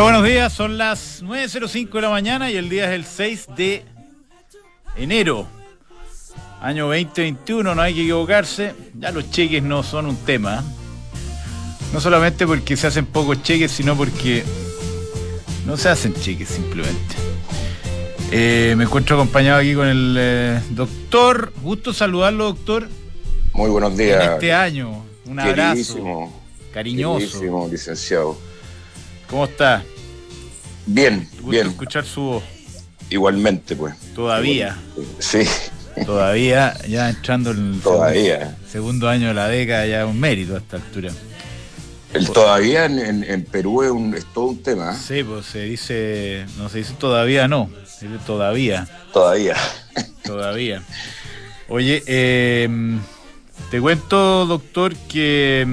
Muy buenos días, son las 9:05 de la mañana y el día es el 6 de enero, año 2021, no hay que equivocarse. Ya los cheques no son un tema, no solamente porque se hacen pocos cheques, sino porque no se hacen cheques simplemente. Me encuentro acompañado aquí con el doctor, gusto saludarlo, doctor. Muy buenos días. En este año, un abrazo cariñoso. Queridísimo licenciado. ¿Cómo está? Bien, Gusto bien. escuchar su voz. Igualmente, pues. Todavía. Sí. Todavía, ya entrando en el segundo año de la década, ya es un mérito a esta altura. El todavía en Perú es todo un tema. Sí, pues se dice, no se dice todavía, no, se dice todavía. Todavía. Todavía. Oye, te cuento, doctor, que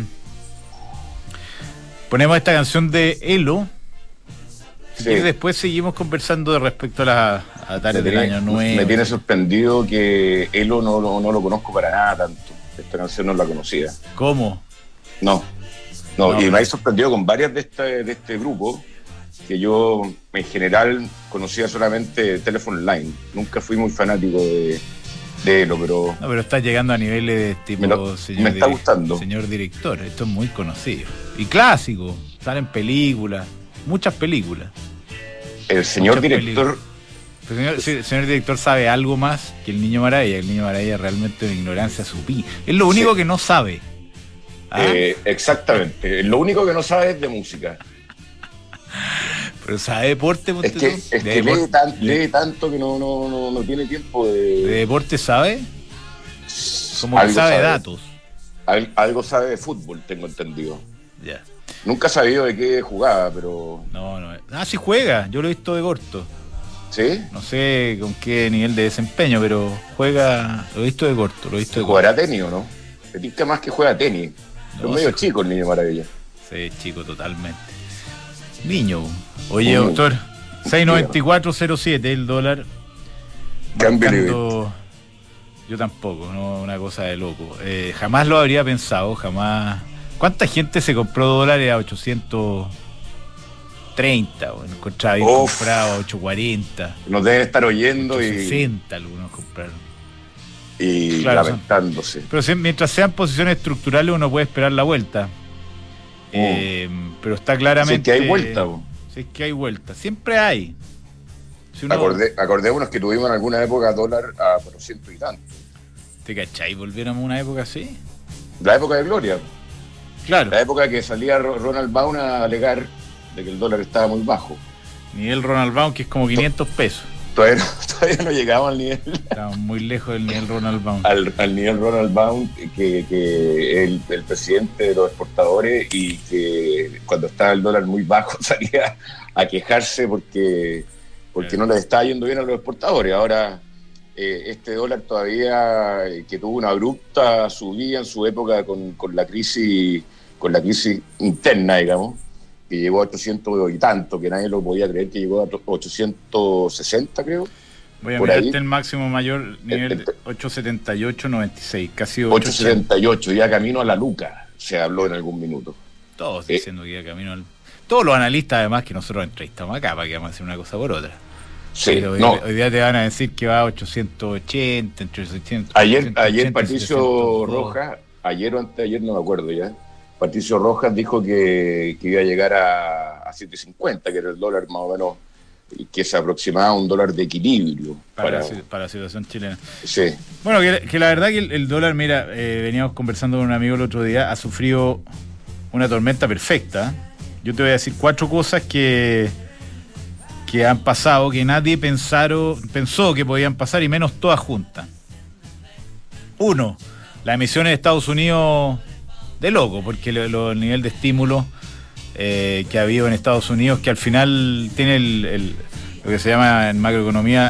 ponemos esta canción de Elo. Sí. Y después seguimos conversando de respecto a las atares del año nuevo. Me tiene sorprendido que Elo no lo conozco para nada tanto. Esta canción no la conocía. ¿Cómo? No, y me ha sorprendido con varias de este grupo, que yo en general conocía solamente Telephone Line. Nunca fui muy fanático de Elo, pero... No, pero está llegando a niveles de tipo... Me está gustando. Señor director, esto es muy conocido. Y clásico, salen películas, muchas películas. El señor director... El señor director sabe algo más que el Niño Maravilla. El Niño Maravilla realmente una ignorancia supina. Es lo único que no sabe. ¿Ah? Exactamente. Lo único que no sabe es de música. Pero sabe deporte. Es que lee tanto que no tiene tiempo de... ¿De deporte sabe? Como que sabe datos. Algo sabe de fútbol, tengo entendido. Ya. Nunca he sabido de qué jugaba, pero... No. Sí juega, yo lo he visto de corto. ¿Sí? No sé con qué nivel de desempeño, pero juega, lo he visto de corto. ¿Jugará tenis o no? Me tinca más que juega tenis. Es medio chico el Niño Maravilla. Sí, chico totalmente. Niño. Oye, doctor, 6.9407 el dólar. Marcando... Yo tampoco, no, una cosa de loco. Jamás lo habría pensado, jamás... ¿Cuánta gente se compró dólares a 830? O encontraba bien comprado a 840. Nos deben estar oyendo 860 algunos compraron. Y claro, lamentándose. Pero mientras sean posiciones estructurales uno puede esperar la vuelta. Pero está claramente... Si es que hay vuelta. Si es que hay vuelta. Siempre hay. Si acordémonos que tuvimos en alguna época dólar a 400 y tanto. ¿Te cachai? ¿Volviéramos a una época así? La época de gloria. Claro. La época que salía Ronald Baum a alegar de que el dólar estaba muy bajo. Nivel Ronald Baum, que es como 500 pesos. Todavía no llegamos al nivel. Estábamos muy lejos del nivel Ronald Baum. Al nivel Ronald Baum, que el presidente de los exportadores, y que cuando estaba el dólar muy bajo salía a quejarse porque no les estaba yendo bien a los exportadores. Ahora, este dólar todavía, que tuvo una abrupta subida en su época con la crisis interna, digamos, que llegó a 800 y tanto, que nadie lo podía creer, que llegó a 860, creo. Voy a mirarte el máximo mayor nivel, 878.96, casi 878, ya camino a la luca, se habló en algún minuto. Todos diciendo que ya camino al... Todos los analistas, además, que nosotros entrevistamos acá, para que vamos a hacer una cosa por otra. Sí, pero hoy día te van a decir que va a 880, entre 800. Ayer Patricio Rojas, ayer o antes de ayer, no me acuerdo ya, Patricio Rojas dijo que iba a llegar a 7.50, que era el dólar más o menos, que se aproximaba a un dólar de equilibrio. Para la situación chilena. Sí. Bueno, que la verdad que el dólar, mira, veníamos conversando con un amigo el otro día, ha sufrido una tormenta perfecta. Yo te voy a decir 4 cosas que han pasado, que nadie pensó que podían pasar, y menos todas juntas. 1, las emisiones de Estados Unidos de loco, porque el nivel de estímulo que ha habido en Estados Unidos, que al final tiene lo que se llama en macroeconomía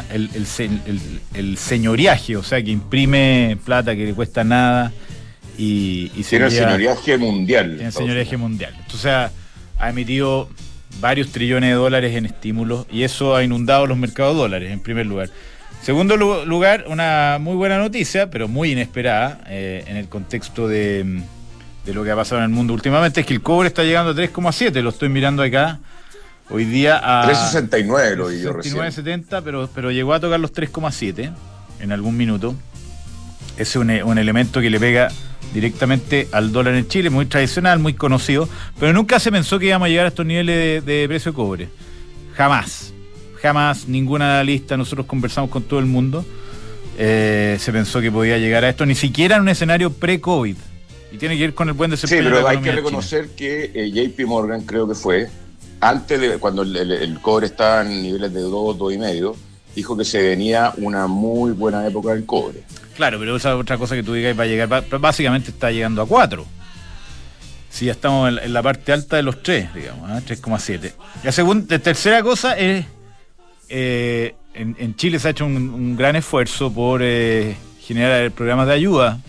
el señoriaje, o sea, que imprime plata que le cuesta nada y tiene el señoriaje mundial. Tiene el señoriaje mundial. Entonces ha emitido varios trillones de dólares en estímulos, y eso ha inundado los mercados de dólares, en primer lugar. Segundo lugar, una muy buena noticia, pero muy inesperada en el contexto de lo que ha pasado en el mundo últimamente, es que el cobre está llegando a 3,7, lo estoy mirando acá, Hoy día a 3.69 lo vi yo recién. 69.70, pero llegó a tocar los 3,7 en algún minuto. Ese es un elemento que le pega directamente al dólar en Chile, muy tradicional, muy conocido, pero nunca se pensó que íbamos a llegar a estos niveles de precio de cobre. Jamás, ninguna analista, nosotros conversamos con todo el mundo, se pensó que podía llegar a esto, ni siquiera en un escenario pre-COVID. Y tiene que ir con el buen desempeño. Sí, pero hay que reconocer que JP Morgan, creo que fue, antes de cuando el cobre estaba en niveles de 2,5, dijo que se venía una muy buena época del cobre. Claro, pero esa otra cosa que tú digas va a llegar, básicamente está llegando a 4. Si ya estamos en la parte alta de los 3, digamos, 3,7. La tercera cosa es, en Chile se ha hecho un gran esfuerzo por generar programas de ayuda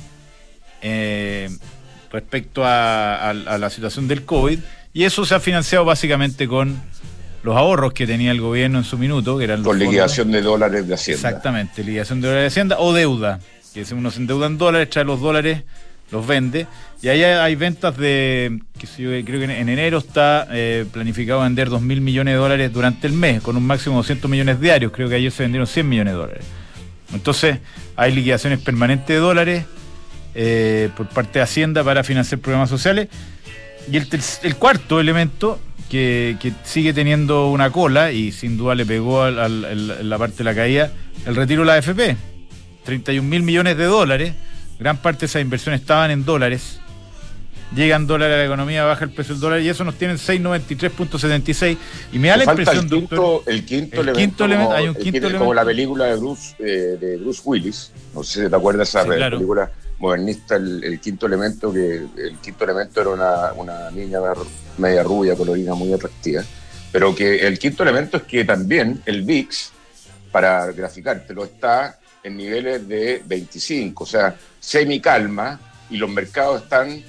respecto a la situación del COVID, y eso se ha financiado básicamente con los ahorros que tenía el gobierno en su minuto, que eran los con liquidación de dólares de Hacienda. Exactamente, liquidación de dólares de Hacienda o deuda, que si uno se endeuda en dólares, trae los dólares, los vende, y ahí hay ventas de, creo que en enero está planificado vender 2.000 millones de dólares durante el mes, con un máximo de 200 millones diarios, creo que ayer se vendieron 100 millones de dólares. Entonces, hay liquidaciones permanentes de dólares por parte de Hacienda para financiar programas sociales. Y el cuarto elemento que sigue teniendo una cola y sin duda le pegó a la parte de la caída, el retiro de la AFP, 31.000 millones de dólares, gran parte de esas inversiones estaban en dólares, llegan dólares a la economía, baja el precio del dólar y eso nos tiene en 693.76 y me da la impresión, el quinto elemento, hay un quinto elemento, como la película de Bruce Willis, no sé si te acuerdas esa película modernista, el quinto elemento, que el quinto elemento era una niña media rubia, colorina, muy atractiva, pero que el quinto elemento es que también el VIX, para graficártelo, está en niveles de 25, o sea, semicalma, y los mercados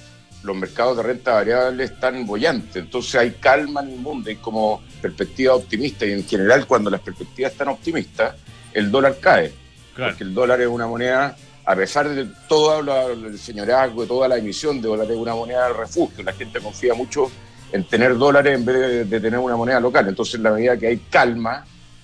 de renta variable están bollantes, entonces hay calma en el mundo, hay como perspectiva optimista, y en general cuando las perspectivas están optimistas, el dólar cae, claro, porque el dólar es una moneda, a pesar de todo el señorazgo, de toda la emisión de dólares, es una moneda de refugio, la gente confía mucho en tener dólares en vez de tener una moneda local, entonces en la medida que hay calma,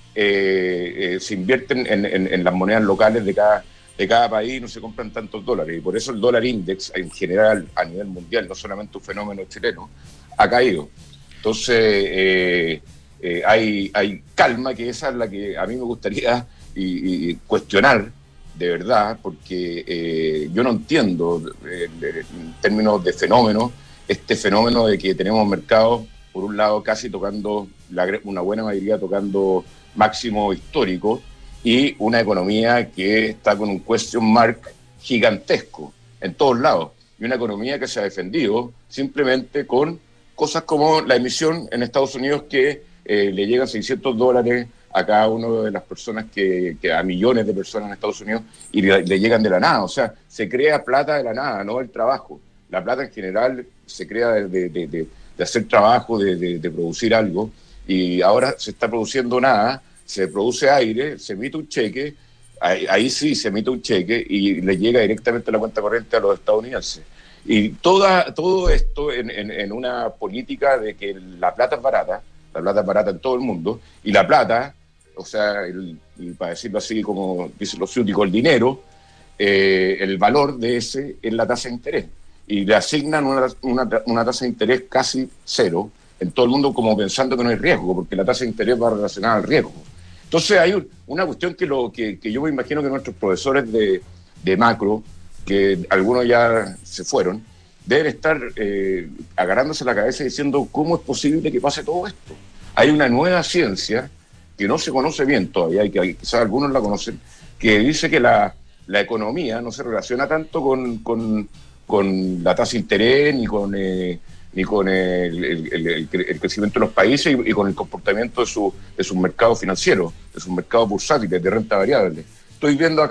se invierten en las monedas locales de cada país, no se compran tantos dólares, y por eso el dólar index en general a nivel mundial, no solamente un fenómeno chileno, ha caído. Entonces hay calma, que esa es la que a mí me gustaría y cuestionar de verdad, porque yo no entiendo en términos de fenómeno, este fenómeno de que tenemos mercados por un lado casi tocando, una buena mayoría tocando máximo histórico, y una economía que está con un question mark gigantesco en todos lados, y una economía que se ha defendido simplemente con cosas como la emisión en Estados Unidos, que le llegan $600 a cada una de las personas, que a millones de personas en Estados Unidos, y le llegan de la nada. O sea, se crea plata de la nada, no el trabajo. La plata en general se crea de hacer trabajo, de producir algo, y ahora se está produciendo nada, se produce aire, se emite un cheque, ahí sí se emite un cheque y le llega directamente a la cuenta corriente a los estadounidenses. Y todo esto en una política de que la plata es barata en todo el mundo, y la plata, o sea, y para decirlo así como dicen los ciúticos, el dinero, el valor de ese es la tasa de interés. Y le asignan una tasa de interés casi cero en todo el mundo, como pensando que no hay riesgo, porque la tasa de interés va relacionada al riesgo. Entonces hay una cuestión que yo me imagino que nuestros profesores de macro, que algunos ya se fueron, deben estar agarrándose la cabeza y diciendo cómo es posible que pase todo esto. Hay una nueva ciencia que no se conoce bien todavía, y que quizás algunos la conocen, que dice que la economía no se relaciona tanto con la tasa de interés, ni con el crecimiento de los países, y con el comportamiento de sus mercados financieros, de sus mercados bursátiles, de renta variable. Estoy viendo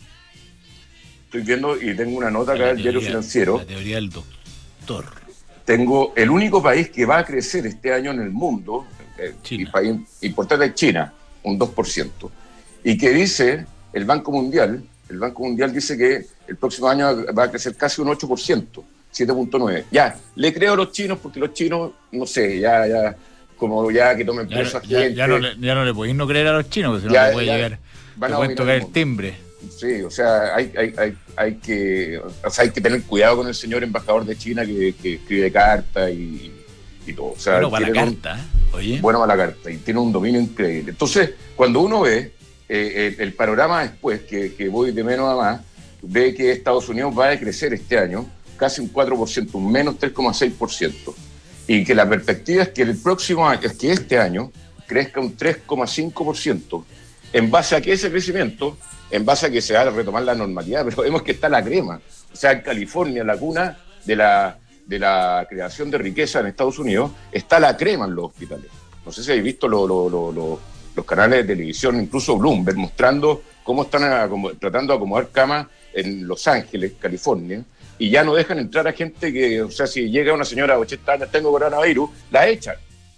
y tengo una nota acá del diario financiero. La teoría del doctor. Tengo el único país que va a crecer este año en el mundo, y país importante es China, un 2%. Y que dice el Banco Mundial dice que el próximo año va a crecer casi un 8%, 7.9%. Ya, le creo a los chinos, porque los chinos, no sé, ya como ya que tomen preso a gente. Ya no le podéis no creer a los chinos, porque si Ya, no te puede ya llegar, van te a pueden dominar tocar el el mundo. timbre. Sí, o sea, hay que tener cuidado con el señor embajador de China que escribe cartas y todo. O sea, Bueno, para la tienen carta, oye. bueno para la carta y tiene un dominio increíble. Entonces, cuando uno ve el panorama después, que voy de menos a más, ve que Estados Unidos va a decrecer este año casi un 4%, un menos 3,6%. Y que la perspectiva es que el próximo año, es que este año crezca un 3,5%. ¿En base a qué ese crecimiento? En base a que se va a retomar la normalidad, pero vemos que está la crema. O sea, en California, la cuna de la creación de riqueza en Estados Unidos, está la crema en los hospitales. No sé si habéis visto los canales de televisión, incluso Bloomberg, mostrando cómo están tratando de acomodar camas en Los Ángeles, California, y ya no dejan entrar a gente que, o sea, si llega una señora de 80 años, tengo coronavirus, la echan.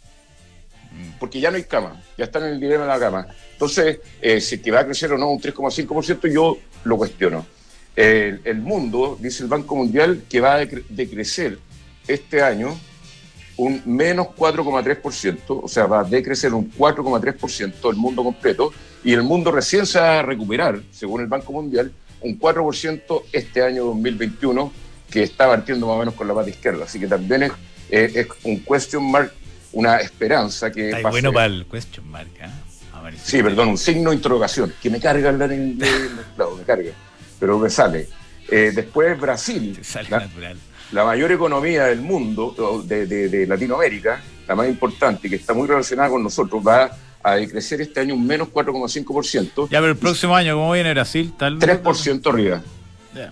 Porque ya no hay cama, ya están en el dilema de la cama. Entonces, si que va a crecer o no un 3,5%, yo lo cuestiono. El mundo, dice el Banco Mundial, que va a decrecer este año un menos 4,3%, o sea, va a decrecer un 4,3% el mundo completo, y el mundo recién se va a recuperar, según el Banco Mundial, un 4% este año 2021, que está partiendo más o menos con la pata izquierda. Así que también es un question mark, una esperanza que está pase. Bueno para el question mark, ¿eh? Sí, perdón, un signo de interrogación, que me carga hablar en inglés, claro, me carga, pero me sale. Después Brasil, sale natural. La mayor economía del mundo, de Latinoamérica, la más importante, que está muy relacionada con nosotros, va a decrecer este año un menos 4,5%. Ya, pero el próximo año, ¿cómo viene Brasil? 3% arriba. Ya.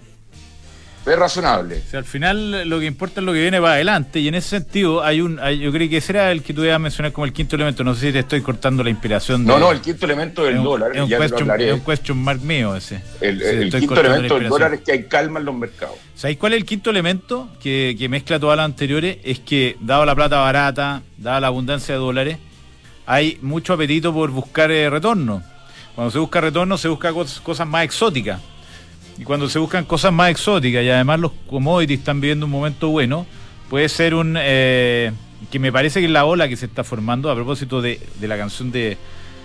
Es razonable. O sea, al final lo que importa es lo que viene para adelante, y en ese sentido yo creo que ese era el que tú ibas a mencionar como el quinto elemento. No sé si te estoy cortando la inspiración. No, el quinto elemento del dólar, ya te lo hablaré. Es un question mark mío ese. El quinto elemento del dólar es que hay calma en los mercados. ¿Sabéis cuál es el quinto elemento que mezcla todas las anteriores? Es que, dado la plata barata, dada la abundancia de dólares, hay mucho apetito por buscar retorno. Cuando se busca retorno, se busca cosas más exóticas. Y cuando se buscan cosas más exóticas y además los commodities están viviendo un momento bueno, puede ser que me parece que es la ola que se está formando, a propósito de la canción de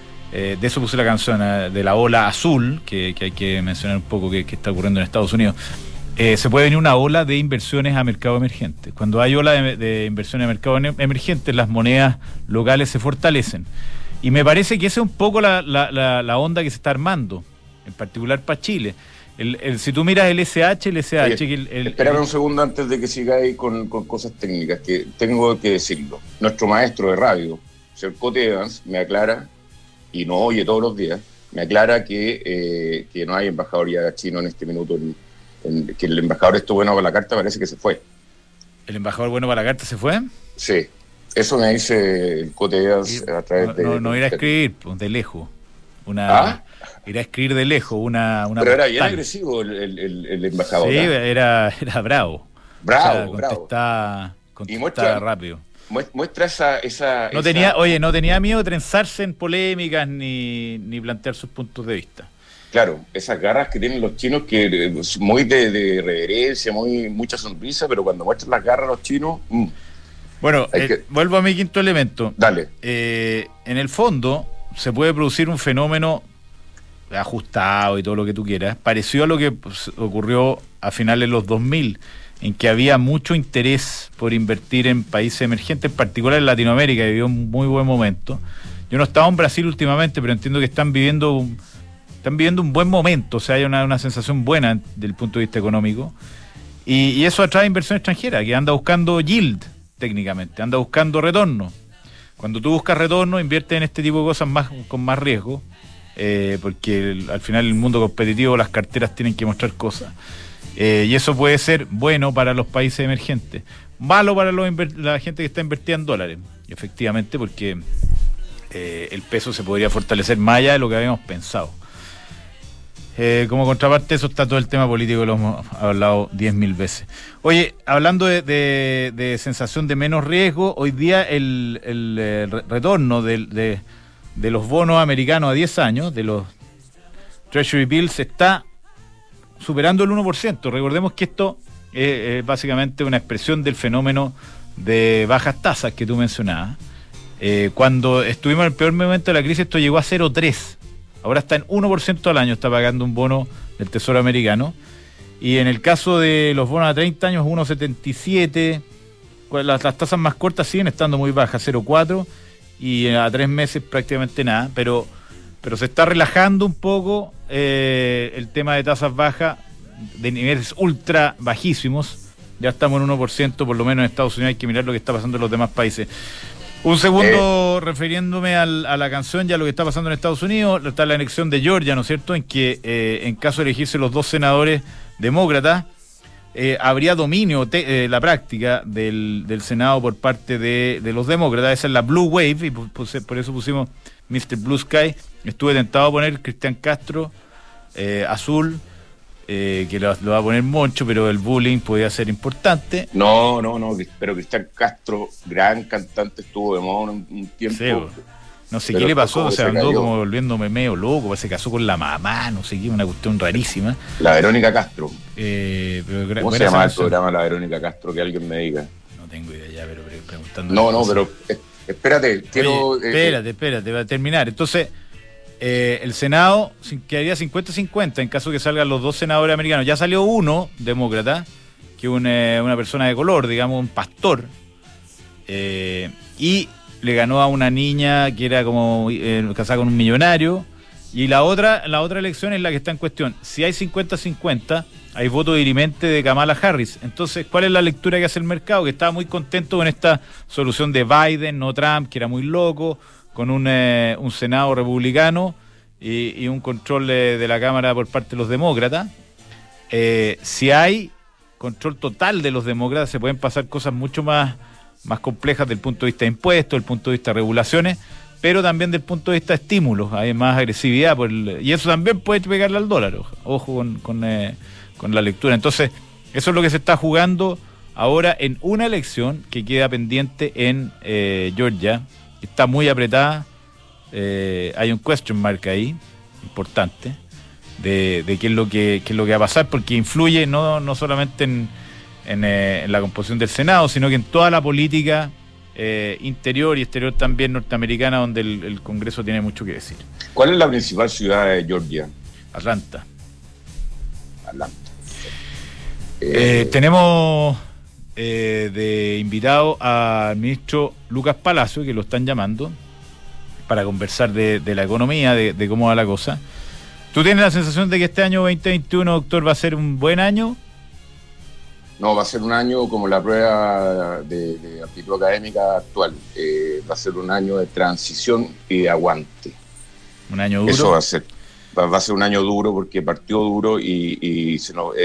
eso puse la canción, de la ola azul, que hay que mencionar un poco que está ocurriendo en Estados Unidos. Se puede venir una ola de inversiones a mercado emergente. Cuando hay ola de inversiones a mercado emergente, las monedas locales se fortalecen. Y me parece que esa es un poco la onda que se está armando, en particular para Chile. Si tú miras el SH. Oye, espérame un segundo antes de que sigáis con cosas técnicas, que tengo que decirlo. Nuestro maestro de radio, señor Cote Evans, me aclara, y no oye todos los días, me aclara que no hay embajador ya chino en este minuto, que el embajador estuvo bueno para la carta, parece que se fue. ¿El embajador bueno para la carta se fue? Sí, eso me dice el Cote Evans a través de... No ir a escribir, pues, de lejos. Ir a escribir de lejos una pero era bien agresivo el embajador. Sí, era bravo. Bravo, contestaba rápido. Muestra esa no tenía miedo de trenzarse en polémicas ni plantear sus puntos de vista. Claro, esas garras que tienen los chinos, que muy de reverencia, mucha sonrisa, pero cuando muestran las garras los chinos... Bueno, vuelvo a mi quinto elemento. Dale. En el fondo se puede producir un fenómeno ajustado y todo lo que tú quieras, parecido a lo que ocurrió a finales de los 2000, en que había mucho interés por invertir en países emergentes, en particular en Latinoamérica, que vivió un muy buen momento. Yo no he estado en Brasil últimamente, pero entiendo que están viviendo un buen momento, o sea, hay una sensación buena desde el punto de vista económico, y eso atrae inversión extranjera, que anda buscando yield, técnicamente, anda buscando retorno. Cuando tú buscas retorno, inviertes en este tipo de cosas con más riesgo, porque al final el mundo competitivo, las carteras tienen que mostrar cosas, y eso puede ser bueno para los países emergentes, malo para la gente que está invertida en dólares, efectivamente, porque el peso se podría fortalecer más allá de lo que habíamos pensado. Como contraparte, eso está todo el tema político, lo hemos hablado 10.000 veces. Oye, hablando de sensación de menos riesgo, hoy día el retorno de los bonos americanos a 10 años, de los Treasury Bills, está superando el 1%. Recordemos que esto es básicamente una expresión del fenómeno de bajas tasas que tú mencionabas. Cuando estuvimos en el peor momento de la crisis, esto llegó a 0,3. Ahora está en 1% al año, está pagando un bono del Tesoro americano. Y en el caso de los bonos a 30 años, 1,77. Las tasas más cortas siguen estando muy bajas, 0,4. Y a 3 meses prácticamente nada. Pero se está relajando un poco el tema de tasas bajas, de niveles ultra bajísimos. Ya estamos en 1%, por lo menos en Estados Unidos. Hay que mirar lo que está pasando en los demás países. Un segundo, refiriéndome a la canción, ya lo que está pasando en Estados Unidos, está la elección de Georgia, ¿no es cierto?, en que en caso de elegirse los 2 senadores demócratas, habría dominio, la práctica del Senado por parte de los demócratas. Esa es la Blue Wave, y por eso pusimos Mr. Blue Sky. Estuve tentado a poner Cristian Castro, azul, que lo va a poner Moncho, pero el bullying podía ser importante. No, pero Cristian Castro, gran cantante, estuvo de moda un tiempo. Sí, no sé qué le pasó, o sea, andó como volviéndome medio loco, se casó con la mamá, no sé qué, una cuestión rarísima. La Verónica Castro. Pero ¿Cómo se llama el programa La Verónica Castro? Que alguien me diga. No tengo idea ya, pero preguntando. No, pero espérate, quiero... Oye, espérate, va a terminar. Entonces, el Senado quedaría 50-50 en caso que salgan los 2 senadores americanos. Ya salió uno demócrata, que una persona de color, digamos, un pastor, y le ganó a una niña que era como casada con un millonario. Y la otra elección es la que está en cuestión. Si hay 50-50, hay voto dirimente de Kamala Harris. Entonces, ¿cuál es la lectura que hace el mercado? Que estaba muy contento con esta solución de Biden, no Trump, que era muy loco, con un Senado republicano y un control de la Cámara por parte de los demócratas. Si hay control total de los demócratas, se pueden pasar cosas mucho más complejas del punto de vista de impuestos, del punto de vista de regulaciones, pero también del punto de vista de estímulos. Hay más agresividad y eso también puede pegarle al dólar. Ojo con la lectura. Entonces, eso es lo que se está jugando ahora en una elección que queda pendiente en Georgia. Está muy apretada. Hay un question mark ahí importante de qué es lo que va a pasar, porque influye no solamente en la composición del Senado, sino que en toda la política interior y exterior también norteamericana, donde el Congreso tiene mucho que decir. ¿Cuál es la principal ciudad de Georgia? Atlanta. Tenemos de invitado al ministro Lucas Palacio, que lo están llamando para conversar de la economía, de cómo va la cosa. ¿Tú tienes la sensación de que este año 2021, doctor, va a ser un buen año? No, va a ser un año como la prueba de aptitud académica actual. Va a ser un año de transición y de aguante. ¿Un año duro? Eso va a ser. Va a ser un año duro porque partió duro y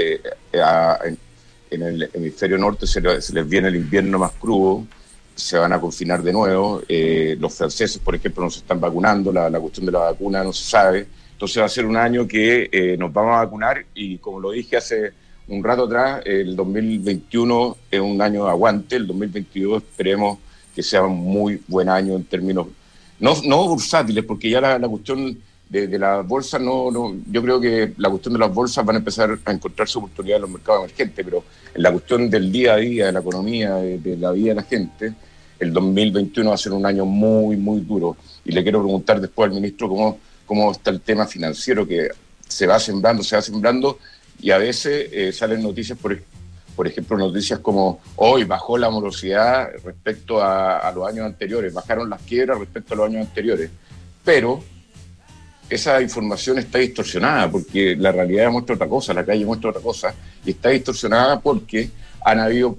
en el hemisferio norte se les viene el invierno más crudo, se van a confinar de nuevo. Los franceses, por ejemplo, no se están vacunando, la cuestión de la vacuna no se sabe. Entonces va a ser un año que nos vamos a vacunar y, como lo dije hace un rato atrás, el 2021 es un año de aguante, el 2022 esperemos que sea un muy buen año en términos, no bursátiles, porque ya la cuestión de las bolsas, yo creo que la cuestión de las bolsas van a empezar a encontrarse oportunidades en los mercados emergentes, pero en la cuestión del día a día, de la economía, de la vida de la gente, el 2021 va a ser un año muy, muy duro. Y le quiero preguntar después al ministro cómo está el tema financiero, que se va sembrando, y a veces salen noticias, por ejemplo, noticias como hoy bajó la morosidad respecto a los años anteriores, bajaron las quiebras respecto a los años anteriores, pero esa información está distorsionada porque la realidad muestra otra cosa, la calle muestra otra cosa, y está distorsionada porque han habido,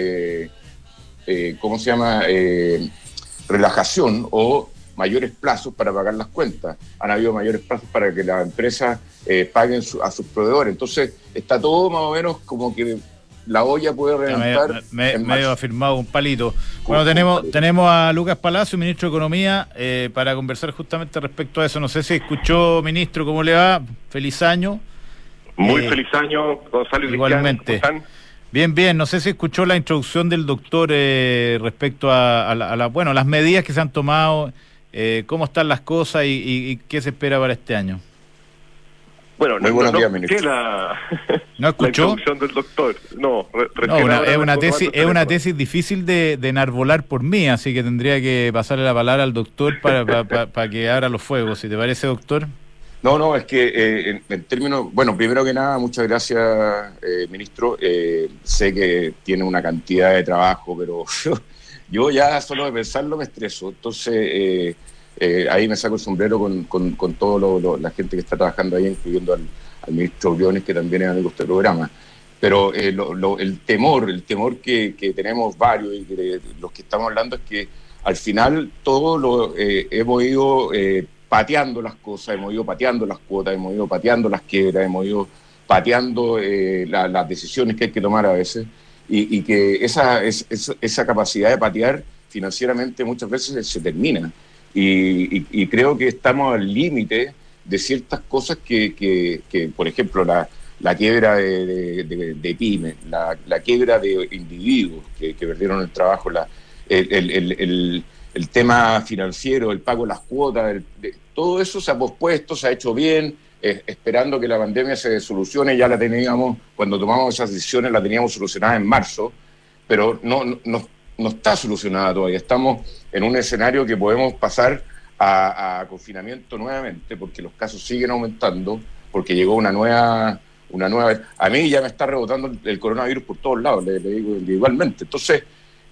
relajación o mayores plazos para pagar las cuentas, han habido mayores plazos para que las empresas paguen a sus proveedores, entonces está todo más o menos como que la olla puede reventar. Medio afirmado un palito. Bueno, tenemos a Lucas Palacio, ministro de Economía, para conversar justamente respecto a eso. No sé si escuchó, ministro, ¿cómo le va? Feliz año. Muy feliz año, Gonzalo. Igualmente. Bien. No sé si escuchó la introducción del doctor respecto a las medidas que se han tomado, cómo están las cosas y qué se espera para este año. Bueno, Muy buenos días, ministro. ¿No escuchó? La introducción del doctor. No, es una tesis difícil de enarbolar por mí, así que tendría que pasarle la palabra al doctor para que abra los fuegos, si te parece, doctor. No, es que en términos... Bueno, primero que nada, muchas gracias, ministro. Sé que tiene una cantidad de trabajo, pero yo ya solo de pensarlo me estreso. Entonces, ahí me saco el sombrero con toda la gente que está trabajando ahí, incluyendo al ministro Briones, que también es amigo de este programa. Pero el temor que tenemos varios y de los que estamos hablando es que al final todo hemos ido pateando las cosas, hemos ido pateando las cuotas, hemos ido pateando las quiebras, hemos ido pateando las decisiones que hay que tomar a veces, y que esa capacidad de patear financieramente muchas veces se termina. Y creo que estamos al límite de ciertas cosas que por ejemplo, la quiebra de pymes, la quiebra de individuos que perdieron el trabajo, el tema financiero, el pago de las cuotas, todo eso se ha pospuesto, se ha hecho bien, esperando que la pandemia se solucione. Ya la teníamos, cuando tomamos esas decisiones, la teníamos solucionada en marzo, pero no está solucionada todavía. Estamos en un escenario que podemos pasar a confinamiento nuevamente, porque los casos siguen aumentando, porque llegó una nueva... A mí ya me está rebotando el coronavirus por todos lados, le digo individualmente. Entonces,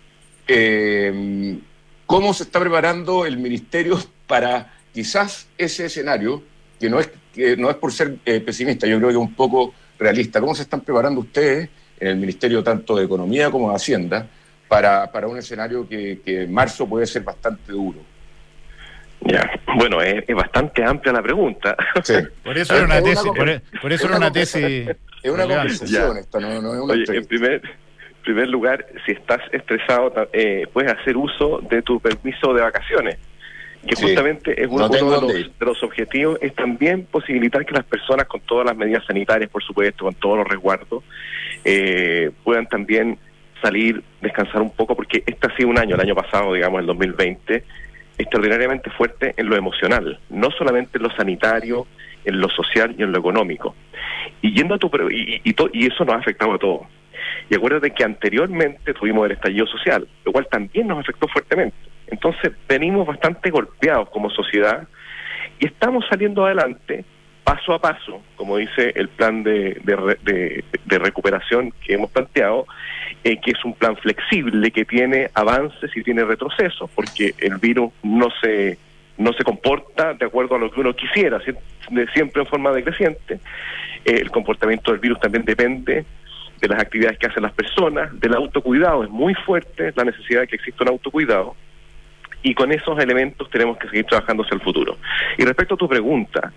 ¿cómo se está preparando el ministerio para quizás ese escenario, que no es por ser pesimista, yo creo que es un poco realista? ¿Cómo se están preparando ustedes en el Ministerio tanto de Economía como de Hacienda para un escenario que en marzo puede ser bastante duro? Ya, bueno, es bastante amplia la pregunta. Sí. Por eso era una tesis. Por eso era una tesis. Es una conversación esta, no es una entrevista. En primer lugar, si estás estresado, puedes hacer uso de tu permiso de vacaciones, que justamente es uno de los objetivos, es también posibilitar que las personas, con todas las medidas sanitarias, por supuesto, con todos los resguardos, puedan también salir, descansar un poco, porque este ha sido un año, el año pasado, digamos, el 2020, extraordinariamente fuerte en lo emocional, no solamente en lo sanitario, en lo social y en lo económico. Y yendo a y eso nos ha afectado a todos. Y acuérdate que anteriormente tuvimos el estallido social, lo cual también nos afectó fuertemente. Entonces venimos bastante golpeados como sociedad y estamos saliendo adelante paso a paso, como dice el plan de recuperación que hemos planteado, que es un plan flexible, que tiene avances y tiene retrocesos, porque el virus no se comporta de acuerdo a lo que uno quisiera, siempre en forma decreciente. El comportamiento del virus también depende de las actividades que hacen las personas, del autocuidado. Es muy fuerte la necesidad de que exista un autocuidado, y con esos elementos tenemos que seguir trabajando hacia el futuro. Y respecto a tu pregunta,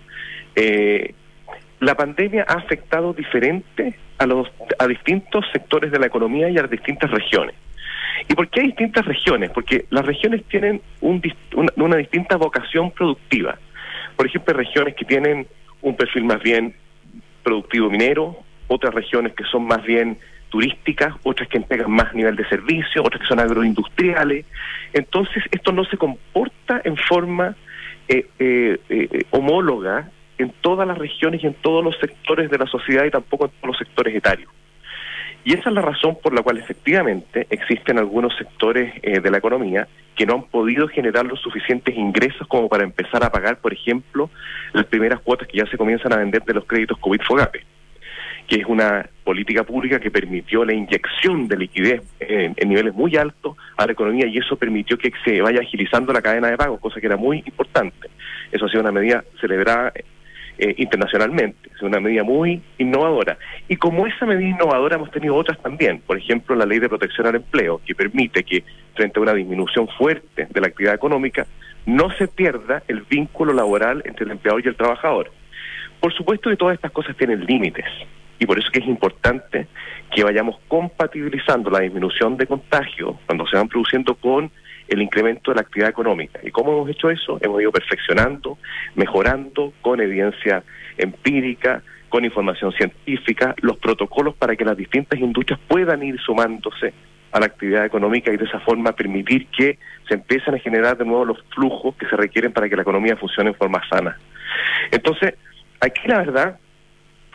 la pandemia ha afectado diferente a distintos sectores de la economía y a las distintas regiones. ¿Y por qué hay distintas regiones? Porque las regiones tienen una distinta vocación productiva. Por ejemplo, hay regiones que tienen un perfil más bien productivo minero, otras regiones que son más bien turísticas, otras que entregan más nivel de servicio, otras que son agroindustriales. Entonces, esto no se comporta en forma homóloga en todas las regiones y en todos los sectores de la sociedad, y tampoco en todos los sectores etarios. Y esa es la razón por la cual efectivamente existen algunos sectores de la economía que no han podido generar los suficientes ingresos como para empezar a pagar, por ejemplo, las primeras cuotas que ya se comienzan a vender de los créditos COVID-FOGAPE, que es una política pública que permitió la inyección de liquidez en niveles muy altos a la economía, y eso permitió que se vaya agilizando la cadena de pagos, cosa que era muy importante. Eso ha sido una medida celebrada internacionalmente, es una medida muy innovadora. Y como esa medida innovadora hemos tenido otras también, por ejemplo la Ley de Protección al Empleo, que permite que frente a una disminución fuerte de la actividad económica no se pierda el vínculo laboral entre el empleador y el trabajador. Por supuesto que todas estas cosas tienen límites, y por eso que es importante que vayamos compatibilizando la disminución de contagios cuando se van produciendo con el incremento de la actividad económica. ¿Y cómo hemos hecho eso? Hemos ido perfeccionando, mejorando con evidencia empírica, con información científica, los protocolos para que las distintas industrias puedan ir sumándose a la actividad económica y de esa forma permitir que se empiecen a generar de nuevo los flujos que se requieren para que la economía funcione en forma sana. Entonces, aquí la verdad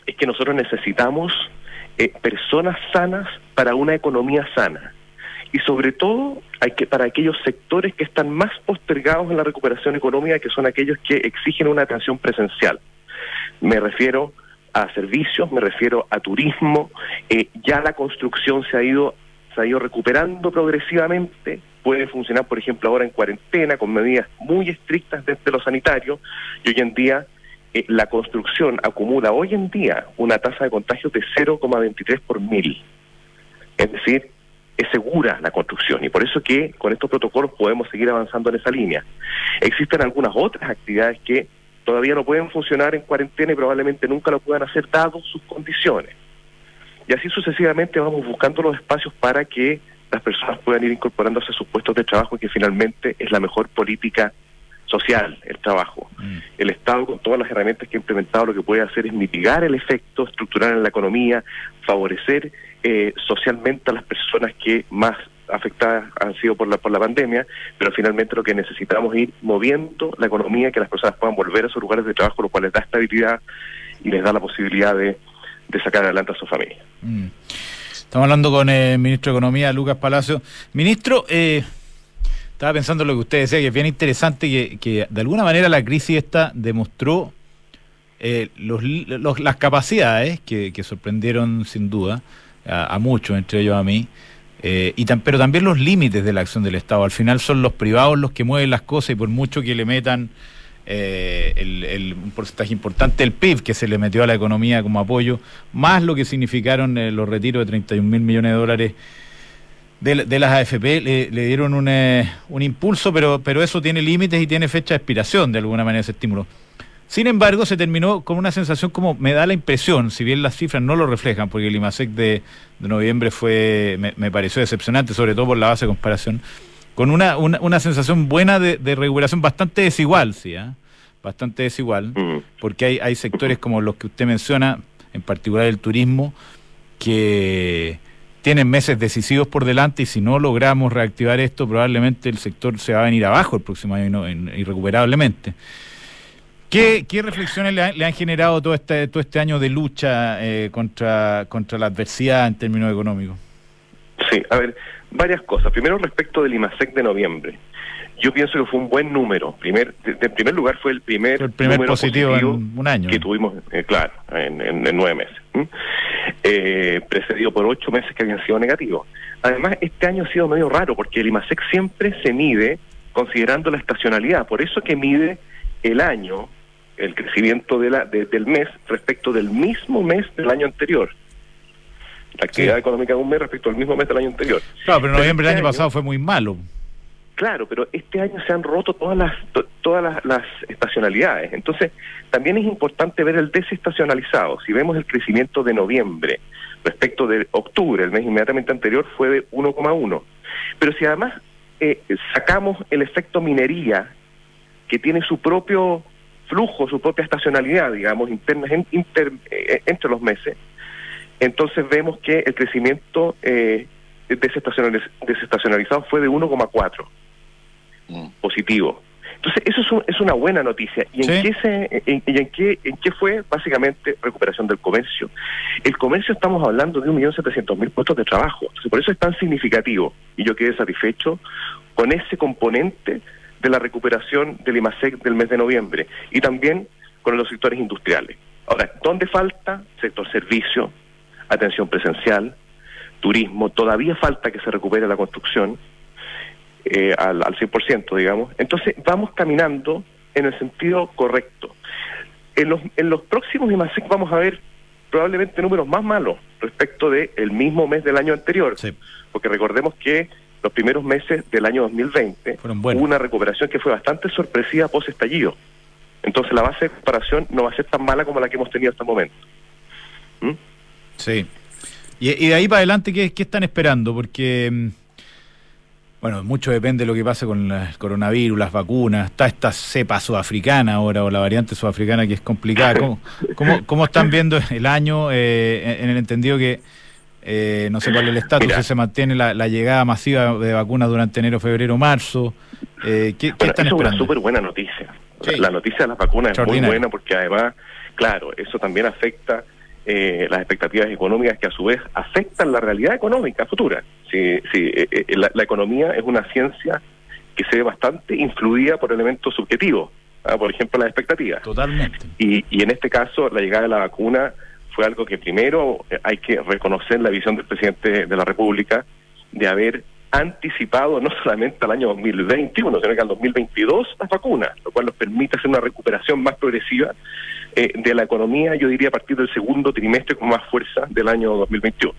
es que nosotros necesitamos personas sanas para una economía sana. Y sobre todo para aquellos sectores que están más postergados en la recuperación económica, que son aquellos que exigen una atención presencial. Me refiero a servicios, me refiero a turismo. Ya la construcción se ha ido recuperando progresivamente. Puede funcionar, por ejemplo, ahora en cuarentena, con medidas muy estrictas desde lo sanitario, y hoy en día la construcción acumula hoy en día una tasa de contagios de 0,23 por 1000. Es decir, es segura la construcción, y por eso que con estos protocolos podemos seguir avanzando en esa línea. Existen algunas otras actividades que todavía no pueden funcionar en cuarentena y probablemente nunca lo puedan hacer dados sus condiciones. Y así sucesivamente vamos buscando los espacios para que las personas puedan ir incorporándose a sus puestos de trabajo, y que finalmente es la mejor política social, el trabajo. El Estado, con todas las herramientas que ha implementado, lo que puede hacer es mitigar el efecto estructural en la economía, favorecer socialmente a las personas que más afectadas han sido por la pandemia, pero finalmente lo que necesitamos es ir moviendo la economía, que las personas puedan volver a sus lugares de trabajo, lo cual les da estabilidad y les da la posibilidad de sacar adelante a su familia. Estamos hablando con el ministro de Economía, Lucas Palacio. Ministro, estaba pensando en lo que usted decía, que es bien interesante, que de alguna manera la crisis esta demostró las capacidades que sorprendieron sin duda a muchos, entre ellos a mí, pero también los límites de la acción del Estado. Al final son los privados los que mueven las cosas, y por mucho que le metan un porcentaje importante del PIB que se le metió a la economía como apoyo, más lo que significaron los retiros de 31.000 millones de dólares de las AFP, le dieron un impulso, pero eso tiene límites y tiene fecha de expiración de alguna manera ese estímulo. Sin embargo, se terminó con una sensación, como me da la impresión, si bien las cifras no lo reflejan, porque el IMASEC de noviembre me pareció decepcionante, sobre todo por la base de comparación, con una sensación buena de recuperación bastante desigual, ¿sí? Bastante desigual, porque hay sectores como los que usted menciona, en particular el turismo, que tienen meses decisivos por delante, y si no logramos reactivar esto, probablemente el sector se va a venir abajo el próximo año irrecuperablemente. ¿Qué reflexiones le han generado todo este año de lucha contra la adversidad en términos económicos? Sí, a ver, varias cosas. Primero, respecto del IMASEC de noviembre. Yo pienso que fue un buen número. En primer lugar, fue el primer número positivo en un año que tuvimos, claro, en 9 meses. Precedido por 8 meses que habían sido negativos. Además, este año ha sido medio raro, porque el IMASEC siempre se mide considerando la estacionalidad. Por eso que mide el año, el crecimiento del mes respecto del mismo mes del año anterior. La actividad económica de un mes respecto al mismo mes del año anterior. Claro, pero noviembre del año pasado fue muy malo. Claro, pero este año se han roto todas las estacionalidades. Entonces, también es importante ver el desestacionalizado. Si vemos el crecimiento de noviembre respecto de octubre, el mes inmediatamente anterior, fue de 1,1. Pero si además sacamos el efecto minería, que tiene su propio flujo, su propia estacionalidad, digamos, interna entre los meses, entonces vemos que el crecimiento desestacionalizado fue de 1,4 positivo. Entonces eso es una buena noticia. ¿Y en qué fue? Básicamente recuperación del comercio. El comercio, estamos hablando de 1.700.000 puestos de trabajo. Entonces, por eso es tan significativo, y yo quedé satisfecho con ese componente de la recuperación del IMASEC del mes de noviembre, y también con los sectores industriales. Ahora, ¿dónde falta? Sector servicio, atención presencial, turismo. Todavía falta que se recupere la construcción al 100%, digamos. Entonces vamos caminando en el sentido correcto. En los próximos IMASEC vamos a ver probablemente números más malos respecto del mismo mes del año anterior, porque recordemos que los primeros meses del año 2020 hubo una recuperación que fue bastante sorpresiva post-estallido. Entonces la base de comparación no va a ser tan mala como la que hemos tenido hasta el momento. Sí. Y de ahí para adelante, ¿qué están esperando? Porque, bueno, mucho depende de lo que pase con el coronavirus, las vacunas. Está esta cepa sudafricana ahora, o la variante sudafricana, que es complicada. ¿Cómo están viendo el año en el entendido que no sé cuál es el estatus, si se mantiene la llegada masiva de vacunas durante enero, febrero, marzo? ¿Qué están esperando? Es una súper buena noticia. La noticia de las vacunas es muy buena, porque además, claro, eso también afecta las expectativas económicas que a su vez afectan la realidad económica futura. La economía es una ciencia que se ve bastante influida por elementos subjetivos, por ejemplo las expectativas. Totalmente. Y en este caso la llegada de la vacuna fue algo que primero hay que reconocer la visión del presidente de la República de haber anticipado no solamente al año 2021, sino que al 2022 las vacunas, lo cual nos permite hacer una recuperación más progresiva de la economía, yo diría a partir del segundo trimestre con más fuerza del año 2021.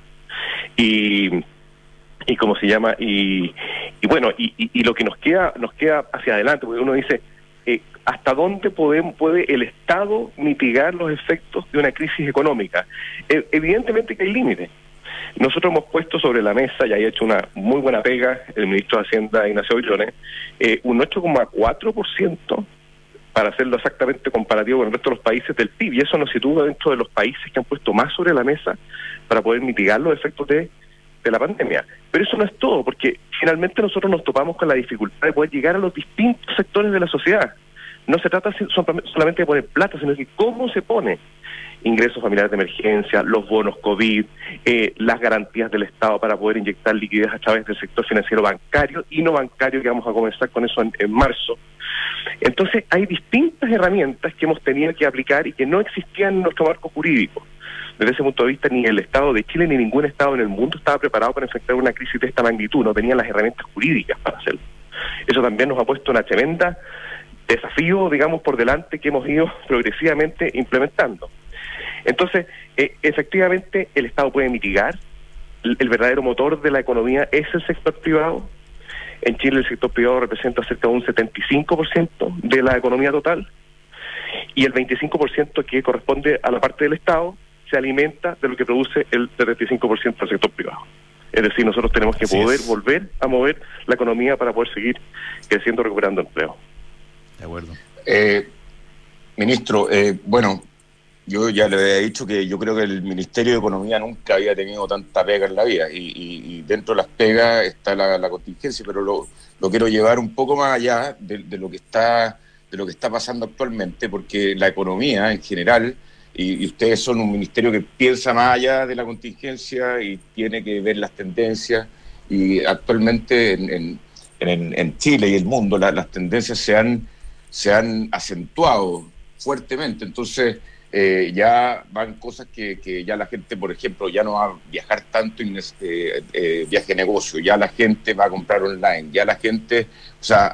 Y cómo se llama, y bueno, y lo que nos queda hacia adelante, porque uno dice, ¿hasta dónde puede el Estado mitigar los efectos de una crisis económica? Evidentemente que hay límites. Nosotros hemos puesto sobre la mesa, y ha hecho una muy buena pega el ministro de Hacienda, Ignacio Briones, un 8,4%, para hacerlo exactamente comparativo con el resto de los países del PIB, y eso nos sitúa dentro de los países que han puesto más sobre la mesa para poder mitigar los efectos de la pandemia. Pero eso no es todo, porque finalmente nosotros nos topamos con la dificultad de poder llegar a los distintos sectores de la sociedad. No se trata solamente de poner plata, sino de cómo se pone ingresos familiares de emergencia, los bonos COVID, las garantías del Estado para poder inyectar liquidez a través del sector financiero bancario y no bancario, que vamos a comenzar con eso en marzo. Entonces hay distintas herramientas que hemos tenido que aplicar y que no existían en nuestro marco jurídico. Desde ese punto de vista, ni el Estado de Chile ni ningún Estado en el mundo estaba preparado para enfrentar una crisis de esta magnitud, no tenían las herramientas jurídicas para hacerlo. Eso también nos ha puesto una tremenda desafío, digamos, por delante, que hemos ido progresivamente implementando. Entonces, efectivamente, el Estado puede mitigar. El verdadero motor de la economía es el sector privado. En Chile el sector privado representa cerca de un 75% de la economía total, y el 25% que corresponde a la parte del Estado se alimenta de lo que produce el 75% del sector privado. Es decir, nosotros tenemos que poder volver a mover la economía para poder seguir creciendo, recuperando empleo. De acuerdo. Ministro, bueno, yo ya le había dicho que yo creo que el Ministerio de Economía nunca había tenido tanta pega en la vida, y dentro de las pegas está la contingencia, pero lo quiero llevar un poco más allá de lo que está pasando actualmente, porque la economía en general, y ustedes son un ministerio que piensa más allá de la contingencia y tiene que ver las tendencias, y actualmente en Chile y el mundo las tendencias se han acentuado fuertemente. Entonces ya van cosas que ya la gente, por ejemplo, ya no va a viajar tanto en viaje de negocio, ya la gente va a comprar online, ya la gente, o sea,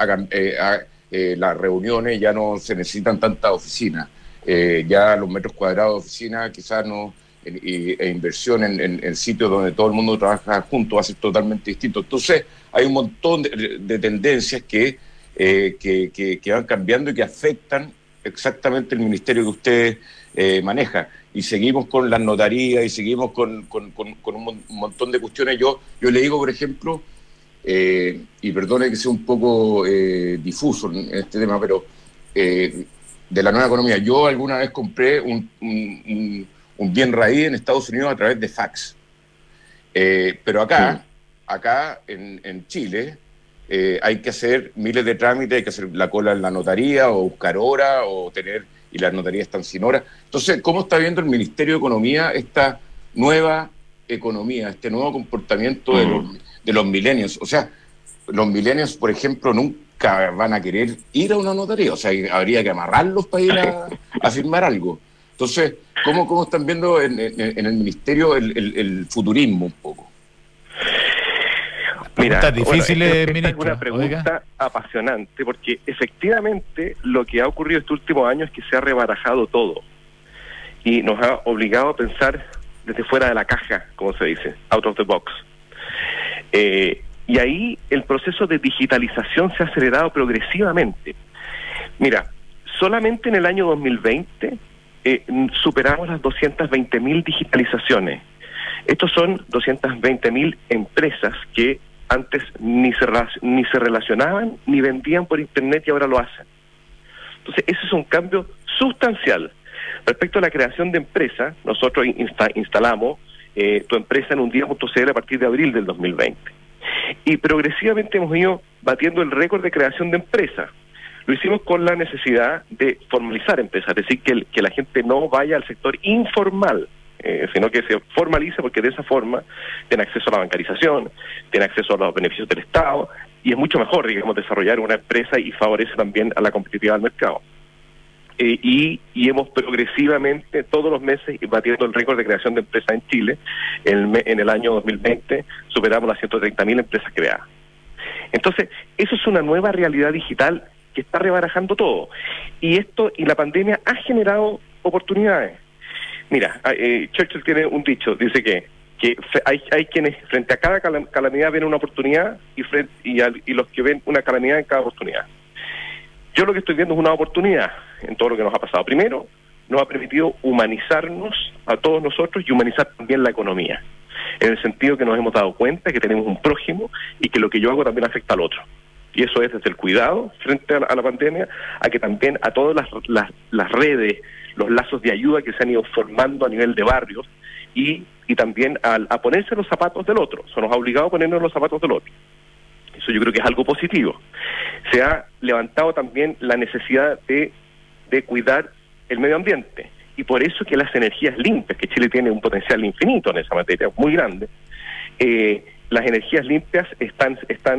las reuniones ya no se necesitan tantas oficinas, ya los metros cuadrados de oficina quizás no, e inversión en sitios donde todo el mundo trabaja junto va a ser totalmente distinto. Entonces hay un montón de tendencias que van cambiando y que afectan exactamente el ministerio que usted maneja, y seguimos con las notarías y seguimos con un montón de cuestiones. Yo le digo, por ejemplo, y perdone que sea un poco difuso en este tema, pero de la nueva economía, yo alguna vez compré un bien raíz en Estados Unidos a través de fax, pero acá en Chile hay que hacer miles de trámites, hay que hacer la cola en la notaría o buscar hora y las notarías están sin hora. Entonces, ¿cómo está viendo el Ministerio de Economía esta nueva economía, este nuevo comportamiento de los millennials? O sea, los millennials, por ejemplo, nunca van a querer ir a una notaría, o sea, habría que amarrarlos para ir a firmar algo. Entonces, ¿cómo están viendo en el Ministerio el futurismo un poco? Mira, difíciles, esta es una pregunta apasionante, porque efectivamente lo que ha ocurrido este último año es que se ha rebarajado todo y nos ha obligado a pensar desde fuera de la caja, como se dice, out of the box. Y ahí el proceso de digitalización se ha acelerado progresivamente. Mira, solamente en el año 2020 superamos las 220.000 digitalizaciones. Estos son 220.000 empresas que antes ni se relacionaban ni vendían por internet y ahora lo hacen. Entonces ese es un cambio sustancial. Respecto a la creación de empresas, nosotros instalamos Tu Empresa en Undia.cl a partir de abril del 2020. Y progresivamente hemos ido batiendo el récord de creación de empresas. Lo hicimos con la necesidad de formalizar empresas, es decir, que la gente no vaya al sector informal, sino que se formalice, porque de esa forma tiene acceso a la bancarización, tiene acceso a los beneficios del Estado, y es mucho mejor, digamos, desarrollar una empresa y favorece también a la competitividad del mercado. Y hemos progresivamente, todos los meses, batiendo el récord de creación de empresas en Chile. En el año 2020 superamos las 130.000 empresas creadas. Entonces, eso es una nueva realidad digital que está rebarajando todo. Y la pandemia ha generado oportunidades. Mira, Churchill tiene un dicho, dice que hay quienes frente a cada calamidad ven una oportunidad y los que ven una calamidad en cada oportunidad. Yo lo que estoy viendo es una oportunidad en todo lo que nos ha pasado. Primero, nos ha permitido humanizarnos a todos nosotros y humanizar también la economía, en el sentido que nos hemos dado cuenta que tenemos un prójimo y que lo que yo hago también afecta al otro. Y eso es desde el cuidado frente a la pandemia, a que también a todas las redes, los lazos de ayuda que se han ido formando a nivel de barrios, y también a ponerse los zapatos del otro. Eso nos ha obligado a ponernos los zapatos del otro. Eso yo creo que es algo positivo. Se ha levantado también la necesidad de cuidar el medio ambiente, y por eso que las energías limpias, que Chile tiene un potencial infinito en esa materia, muy grande, las energías limpias están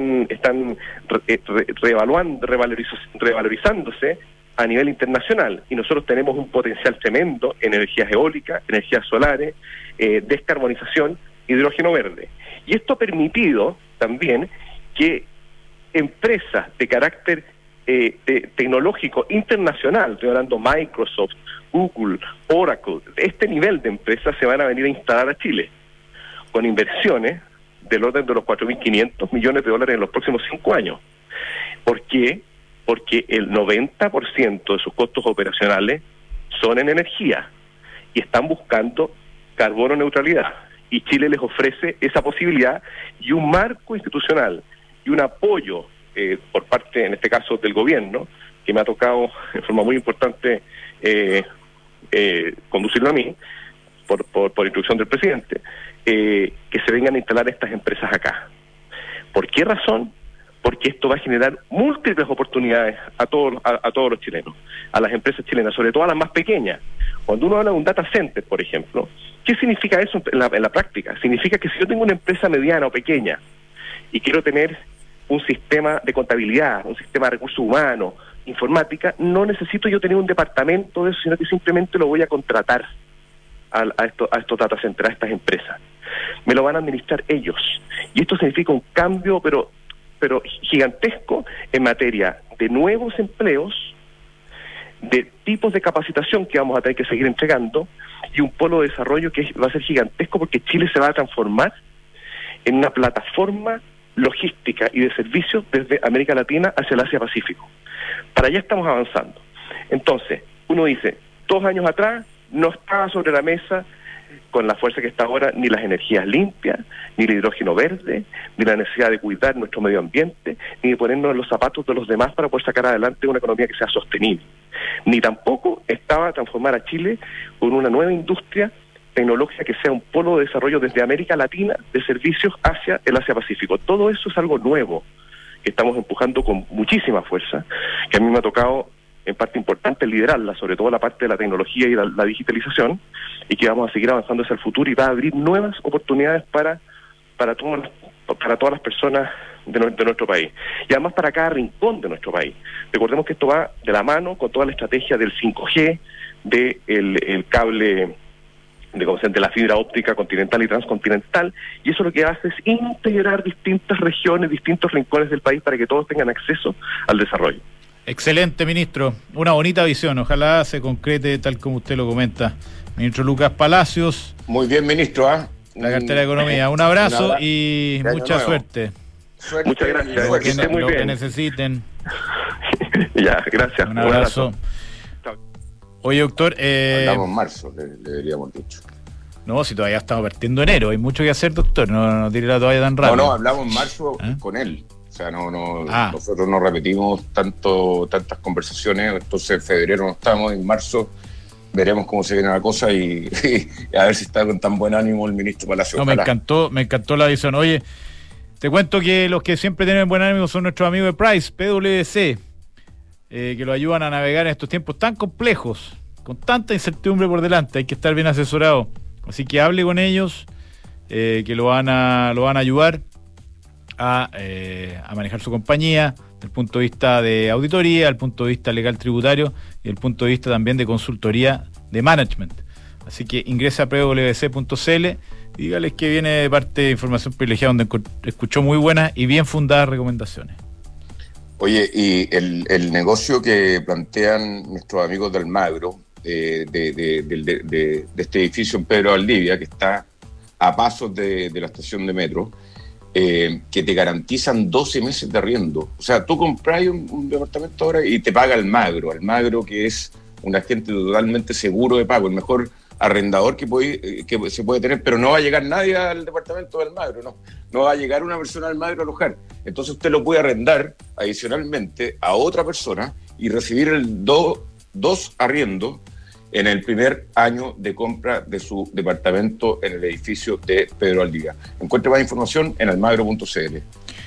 revalorizándose a nivel internacional, y nosotros tenemos un potencial tremendo en energías eólicas, energías solares, descarbonización, hidrógeno verde. Y esto ha permitido también que empresas de carácter tecnológico internacional, estoy hablando Microsoft, Google, Oracle, este nivel de empresas se van a venir a instalar a Chile con inversiones del orden de los 4.500 millones de dólares en los próximos 5 años. ¿Por qué? Porque el 90% de sus costos operacionales son en energía y están buscando carbono neutralidad. Y Chile les ofrece esa posibilidad y un marco institucional y un apoyo por parte, en este caso, del gobierno, que me ha tocado en forma muy importante conducirlo a mí, por instrucción del presidente, que se vengan a instalar estas empresas acá. ¿Por qué razón? Porque esto va a generar múltiples oportunidades a todos los chilenos, a las empresas chilenas, sobre todo a las más pequeñas. Cuando uno habla de un data center, por ejemplo, ¿qué significa eso en la práctica? Significa que si yo tengo una empresa mediana o pequeña y quiero tener un sistema de contabilidad, un sistema de recursos humanos, informática, no necesito yo tener un departamento de eso, sino que simplemente lo voy a contratar a estos data centers, a estas empresas. Me lo van a administrar ellos. Y esto significa un cambio, pero gigantesco en materia de nuevos empleos, de tipos de capacitación que vamos a tener que seguir entregando, y un polo de desarrollo que va a ser gigantesco, porque Chile se va a transformar en una plataforma logística y de servicios desde América Latina hacia el Asia-Pacífico. Para allá estamos avanzando. Entonces, uno dice, 2 años atrás no estaba sobre la mesa con la fuerza que está ahora ni las energías limpias, ni el hidrógeno verde, ni la necesidad de cuidar nuestro medio ambiente, ni de ponernos en los zapatos de los demás para poder sacar adelante una economía que sea sostenible. Ni tampoco estaba transformar a Chile con una nueva industria tecnológica que sea un polo de desarrollo desde América Latina de servicios hacia el Asia-Pacífico. Todo eso es algo nuevo que estamos empujando con muchísima fuerza, que a mí me ha tocado en parte importante liderarla, sobre todo la parte de la tecnología y la digitalización, y que vamos a seguir avanzando hacia el futuro, y va a abrir nuevas oportunidades para todas las personas de nuestro país, y además para cada rincón de nuestro país. Recordemos que esto va de la mano con toda la estrategia del 5G, el cable de la fibra óptica continental y transcontinental, y eso lo que hace es integrar distintas regiones, distintos rincones del país para que todos tengan acceso al desarrollo. Excelente, ministro. Una bonita visión. Ojalá se concrete tal como usted lo comenta. Ministro Lucas Palacios. Muy bien, ministro. La cartera de Economía. Un abrazo y mucha suerte. Muchas gracias. Lo que necesiten. Ya, gracias. Un abrazo. Oye, doctor... Hablamos en marzo, le deberíamos dicho. No, si todavía estamos partiendo enero. Hay mucho que hacer, doctor. No tire la toalla tan rápido. No, hablamos en marzo con él. O sea, nosotros no repetimos tantas conversaciones. Entonces en febrero no estamos, en marzo veremos cómo se viene la cosa y a ver si está con tan buen ánimo el ministro Palacio. No, me encantó la visión. Oye, te cuento que los que siempre tienen buen ánimo son nuestros amigos de Price, PwC, que lo ayudan a navegar en estos tiempos tan complejos, con tanta incertidumbre por delante. Hay que estar bien asesorado Así que hable con ellos, que lo van a ayudar a manejar su compañía desde el punto de vista de auditoría, desde el punto de vista legal tributario y desde el punto de vista también de consultoría de management. Así que ingrese a pwc.cl y dígales que viene de parte de Información Privilegiada, donde escuchó muy buenas y bien fundadas recomendaciones. Oye, y el negocio que plantean nuestros amigos de Almagro, de este edificio en Pedro Valdivia, que está a pasos de la estación de metro, que te garantizan 12 meses de arriendo. O sea, tú compras un departamento ahora y te paga Almagro, que es un agente totalmente seguro de pago, el mejor arrendador que se puede tener, pero no va a llegar nadie al departamento de Almagro, no va a llegar una persona de Almagro a alojar. Entonces usted lo puede arrendar adicionalmente a otra persona y recibir dos arriendos en el primer año de compra de su departamento en el edificio de Pedro Valdivia. Encuentre más información en almagro.cl.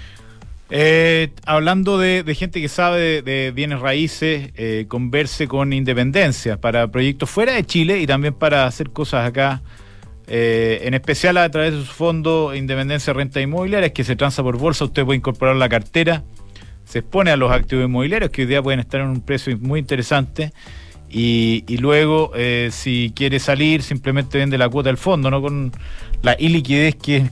Hablando de gente que sabe de bienes raíces, converse con Independencia para proyectos fuera de Chile y también para hacer cosas acá, en especial a través de su fondo Independencia Renta Inmobiliaria, que se transa por bolsa. Usted puede incorporar la cartera, se expone a los activos inmobiliarios que hoy día pueden estar en un precio muy interesante y luego si quiere salir simplemente vende la cuota del fondo, no con la iliquidez que es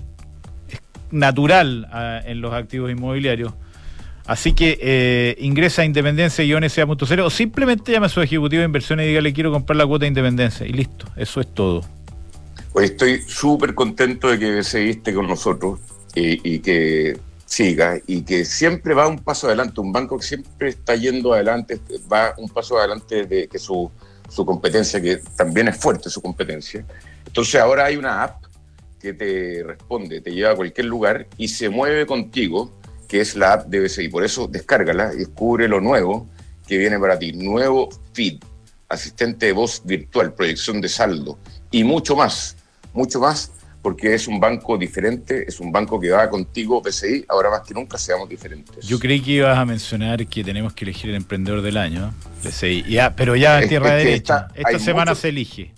natural en los activos inmobiliarios. Así que ingresa a independencia-sa.cl o simplemente llame a su ejecutivo de inversiones y dígale: quiero comprar la cuota de Independencia, y listo, eso es todo. Pues estoy súper contento de que seguiste con nosotros y que siga, y que siempre va un paso adelante, un banco que siempre está yendo adelante, va un paso adelante de que su competencia, que también es fuerte su competencia. Entonces ahora hay una app que te responde, te lleva a cualquier lugar y se mueve contigo, que es la app de BCI. Por eso descárgala y descubre lo nuevo que viene para ti. Nuevo feed, asistente de voz virtual, proyección de saldo y mucho más, porque es un banco diferente, es un banco que va contigo. BCI, ahora más que nunca seamos diferentes. Yo creí que ibas a mencionar que tenemos que elegir el emprendedor del año, BCI, pero ya en tierra derecha. Esta semana se elige.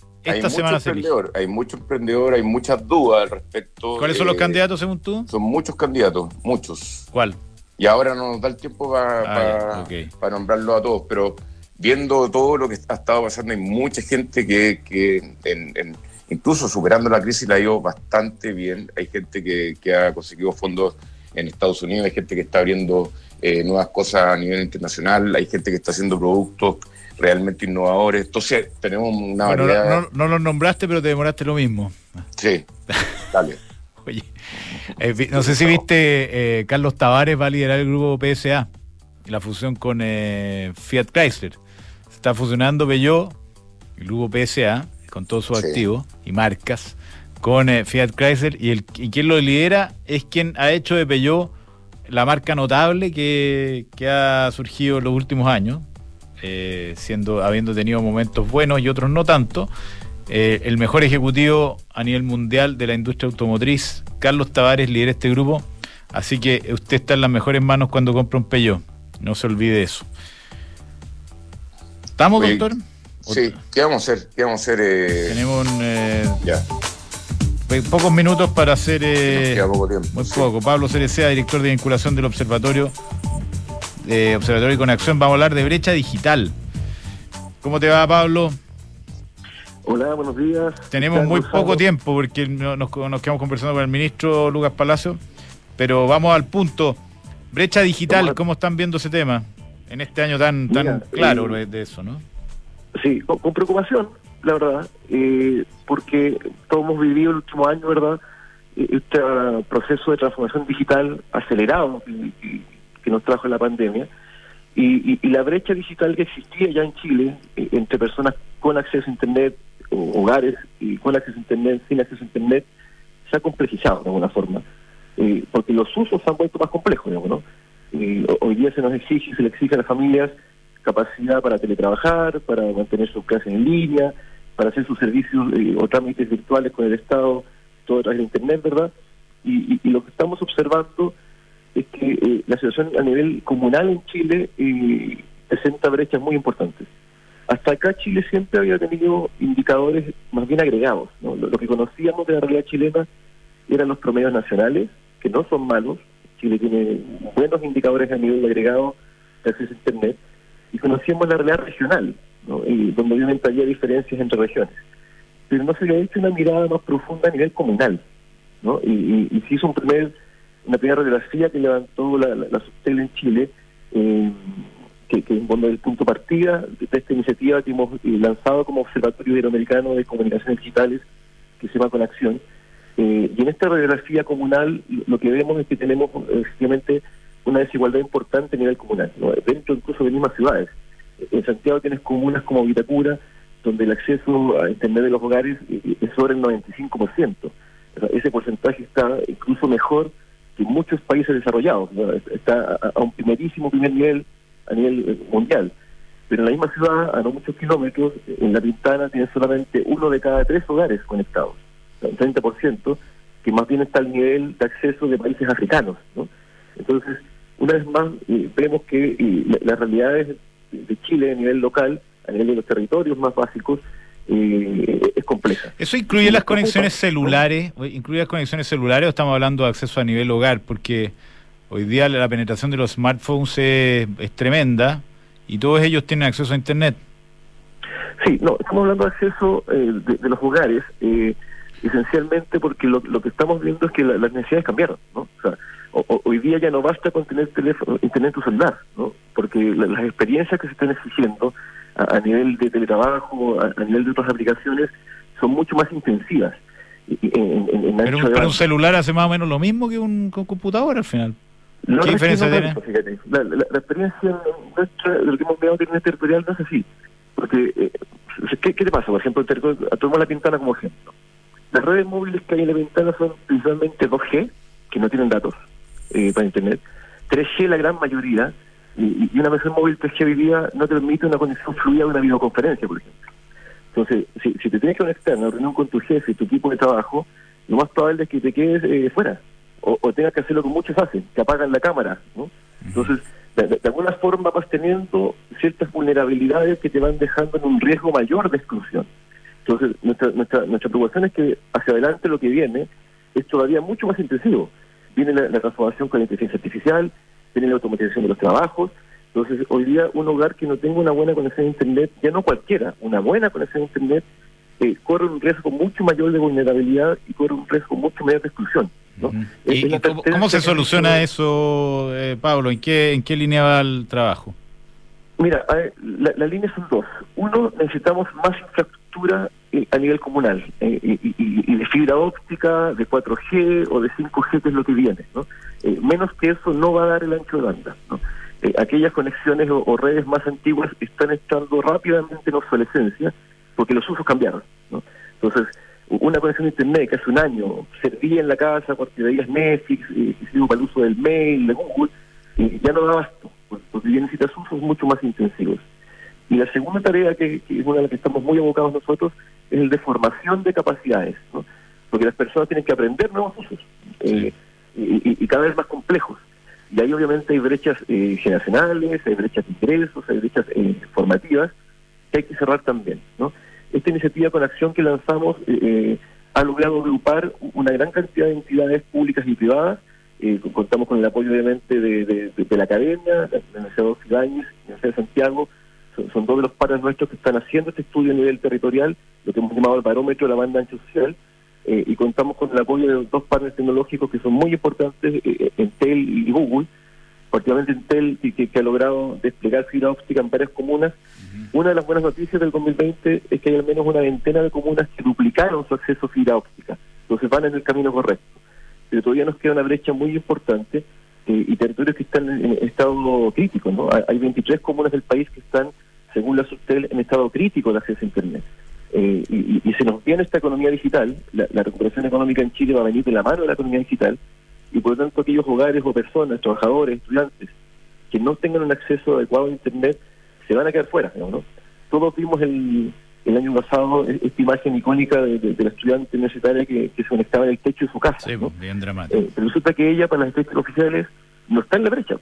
Hay mucho emprendedor, hay muchas dudas al respecto. ¿Cuáles son los candidatos según tú? Son muchos candidatos, muchos. ¿Cuál? Y ahora no nos da el tiempo para nombrarlos a todos, pero viendo todo lo que ha estado pasando, hay mucha gente que incluso superando la crisis la ha ido bastante bien. Hay gente que ha conseguido fondos en Estados Unidos, hay gente que está abriendo nuevas cosas a nivel internacional, hay gente que está haciendo productos realmente innovadores. Entonces tenemos una variedad. No los nombraste, pero te demoraste lo mismo. Sí, dale. Oye, no sé si viste, Carlos Tavares va a liderar el grupo PSA, la fusión con Fiat Chrysler. Se está fusionando Peugeot, el grupo PSA, con todos sus activos y marcas, con Fiat Chrysler, y quien lo lidera es quien ha hecho de Peugeot la marca notable que ha surgido en los últimos años, habiendo tenido momentos buenos y otros no tanto. El mejor ejecutivo a nivel mundial de la industria automotriz, Carlos Tavares, lidera este grupo, así que usted está en las mejores manos cuando compra un Peugeot, no se olvide eso. ¿Estamos, doctor? Sí, ¿qué vamos a hacer? Tenemos ya pocos minutos para hacer queda poco tiempo, muy poco. Pablo Cereceda, director de vinculación del Observatorio y Conexión. Vamos a hablar de brecha digital. ¿Cómo te va, Pablo? Hola, buenos días. Tenemos muy poco tiempo porque nos quedamos conversando con el ministro Lucas Palacio, pero vamos al punto. Brecha digital, ¿cómo están viendo ese tema en este año tan claro de eso, no? Sí, con preocupación, la verdad, porque todos hemos vivido el último año, ¿verdad?, este proceso de transformación digital acelerado que nos trajo la pandemia, y la brecha digital que existía ya en Chile entre personas con acceso a Internet, hogares y con acceso a Internet, sin acceso a Internet, se ha complejizado de alguna forma, porque los usos se han vuelto más complejos, digamos, ¿no? Hoy día se le exige a las familias capacidad para teletrabajar, para mantener sus clases en línea, para hacer sus servicios o trámites virtuales con el Estado, todo a través de Internet, ¿verdad? Y lo que estamos observando es que la situación a nivel comunal en Chile presenta brechas muy importantes. Hasta acá Chile siempre había tenido indicadores más bien agregados, ¿no? Lo que conocíamos de la realidad chilena eran los promedios nacionales, que no son malos. Chile tiene buenos indicadores a nivel agregado de acceso a Internet, y conocíamos la realidad regional, ¿no? Y donde obviamente había diferencias entre regiones. Pero no se había hecho una mirada más profunda a nivel comunal, ¿no? Y se hizo una primera radiografía que levantó la Subtel en Chile, que bueno, el punto de partida de esta iniciativa que hemos lanzado como Observatorio Iberoamericano de Comunicaciones Digitales, que se llama Conexión. Y en esta radiografía comunal lo que vemos es que tenemos efectivamente una desigualdad importante a nivel comunal, ¿no? Dentro incluso de mismas ciudades. En Santiago tienes comunas como Vitacura, donde el acceso a Internet de los hogares es sobre el 95%. O sea, ese porcentaje está incluso mejor que muchos países desarrollados, ¿no? Está a un primer nivel a nivel mundial. Pero en la misma ciudad, a no muchos kilómetros, en La Pintana tiene solamente 1 de cada 3 hogares conectados, o sea, un 30%, que más bien está al nivel de acceso de países africanos, ¿no? Entonces, una vez más, vemos que las realidades de Chile a nivel local, a nivel de los territorios más básicos, es compleja. ¿Eso incluye las conexiones celulares? ¿Incluye las conexiones celulares o estamos hablando de acceso a nivel hogar? Porque hoy día la penetración de los smartphones es tremenda y todos ellos tienen acceso a Internet. Sí, no, estamos hablando de acceso de los hogares, esencialmente porque lo que estamos viendo es que las necesidades cambiaron, ¿no? O sea, hoy día ya no basta con tener Internet en tu celular, ¿no? Porque las experiencias que se están exigiendo a nivel de teletrabajo, a nivel de otras aplicaciones, son mucho más intensivas. Pero un celular hace más o menos lo mismo que un computador al final. ¿Qué diferencia tiene? Fíjate, la experiencia nuestra de lo que hemos mirado de Internet territorial no es así. Porque, ¿qué te pasa? Por ejemplo, tomamos La Pintana como ejemplo. Las redes móviles que hay en La Pintana son principalmente 2G, que no tienen datos para Internet, 3G la gran mayoría, y una versión móvil 3G hoy día no te permite una conexión fluida de una videoconferencia, por ejemplo. Entonces, si te tienes que conectar a una reunión con tu jefe, tu equipo de trabajo, lo más probable es que te quedes fuera, o tengas que hacer lo que muchos hacen, que apagan la cámara, ¿no? Entonces, de alguna forma vas teniendo ciertas vulnerabilidades que te van dejando en un riesgo mayor de exclusión. Entonces, nuestra preocupación es que hacia adelante lo que viene es todavía mucho más intensivo. Viene la transformación con la inteligencia artificial, viene la automatización de los trabajos. Entonces, hoy día un hogar que no tenga una buena conexión a Internet, ya no cualquiera, una buena conexión a Internet, corre un riesgo mucho mayor de vulnerabilidad y corre un riesgo mucho mayor de exclusión, ¿no? ¿Y cómo se soluciona eso, Pablo? ¿En qué línea va el trabajo? Mira, la línea son dos. Uno, necesitamos más infraestructura a nivel comunal, y de fibra óptica, de 4G o de 5G, que es lo que viene, ¿no? Menos que eso no va a dar el ancho de banda, ¿no? Aquellas conexiones o redes más antiguas están entrando rápidamente en obsolescencia porque los usos cambiaron, ¿no? Entonces, una conexión a Internet que hace un año servía en la casa porque veías Netflix, y sirve para el uso del mail, de Google, ya no da abasto, porque ya necesitas usos mucho más intensivos. Y la segunda tarea, que es una de las que estamos muy abocados nosotros, es el de formación de capacidades, ¿no? Porque las personas tienen que aprender nuevos usos, y cada vez más complejos. Y ahí obviamente hay brechas generacionales, hay brechas de ingresos, hay brechas formativas que hay que cerrar también, ¿no? Esta iniciativa con acción que lanzamos ha logrado agrupar una gran cantidad de entidades públicas y privadas. Contamos con el apoyo obviamente de la academia, la Universidad de Ibáñez, la Universidad de Santiago. Son dos de los pares nuestros que están haciendo este estudio a nivel territorial, lo que hemos llamado el barómetro de la banda ancha social, y contamos con el apoyo de dos partners tecnológicos que son muy importantes, Entel y Google, particularmente Entel, que ha logrado desplegar fibra óptica en varias comunas. Una de las buenas noticias del 2020 es que hay al menos una veintena de comunas que duplicaron su acceso a fibra óptica, entonces van en el camino correcto. Pero todavía nos queda una brecha muy importante, y territorios que están en estado crítico, ¿no? Hay 23 comunas del país que están, según la Subtel, en estado crítico de acceso a Internet. Y se nos viene esta economía digital, la recuperación económica en Chile va a venir de la mano de la economía digital, y por lo tanto aquellos hogares o personas, trabajadores, estudiantes, que no tengan un acceso adecuado a Internet, se van a quedar fuera, ¿no? Todos vimos el año pasado esta imagen icónica de la estudiante universitaria que se conectaba en el techo de su casa. Sí, ¿no? bien dramático. Pero resulta que ella, para las estadísticas oficiales, no está en la brecha.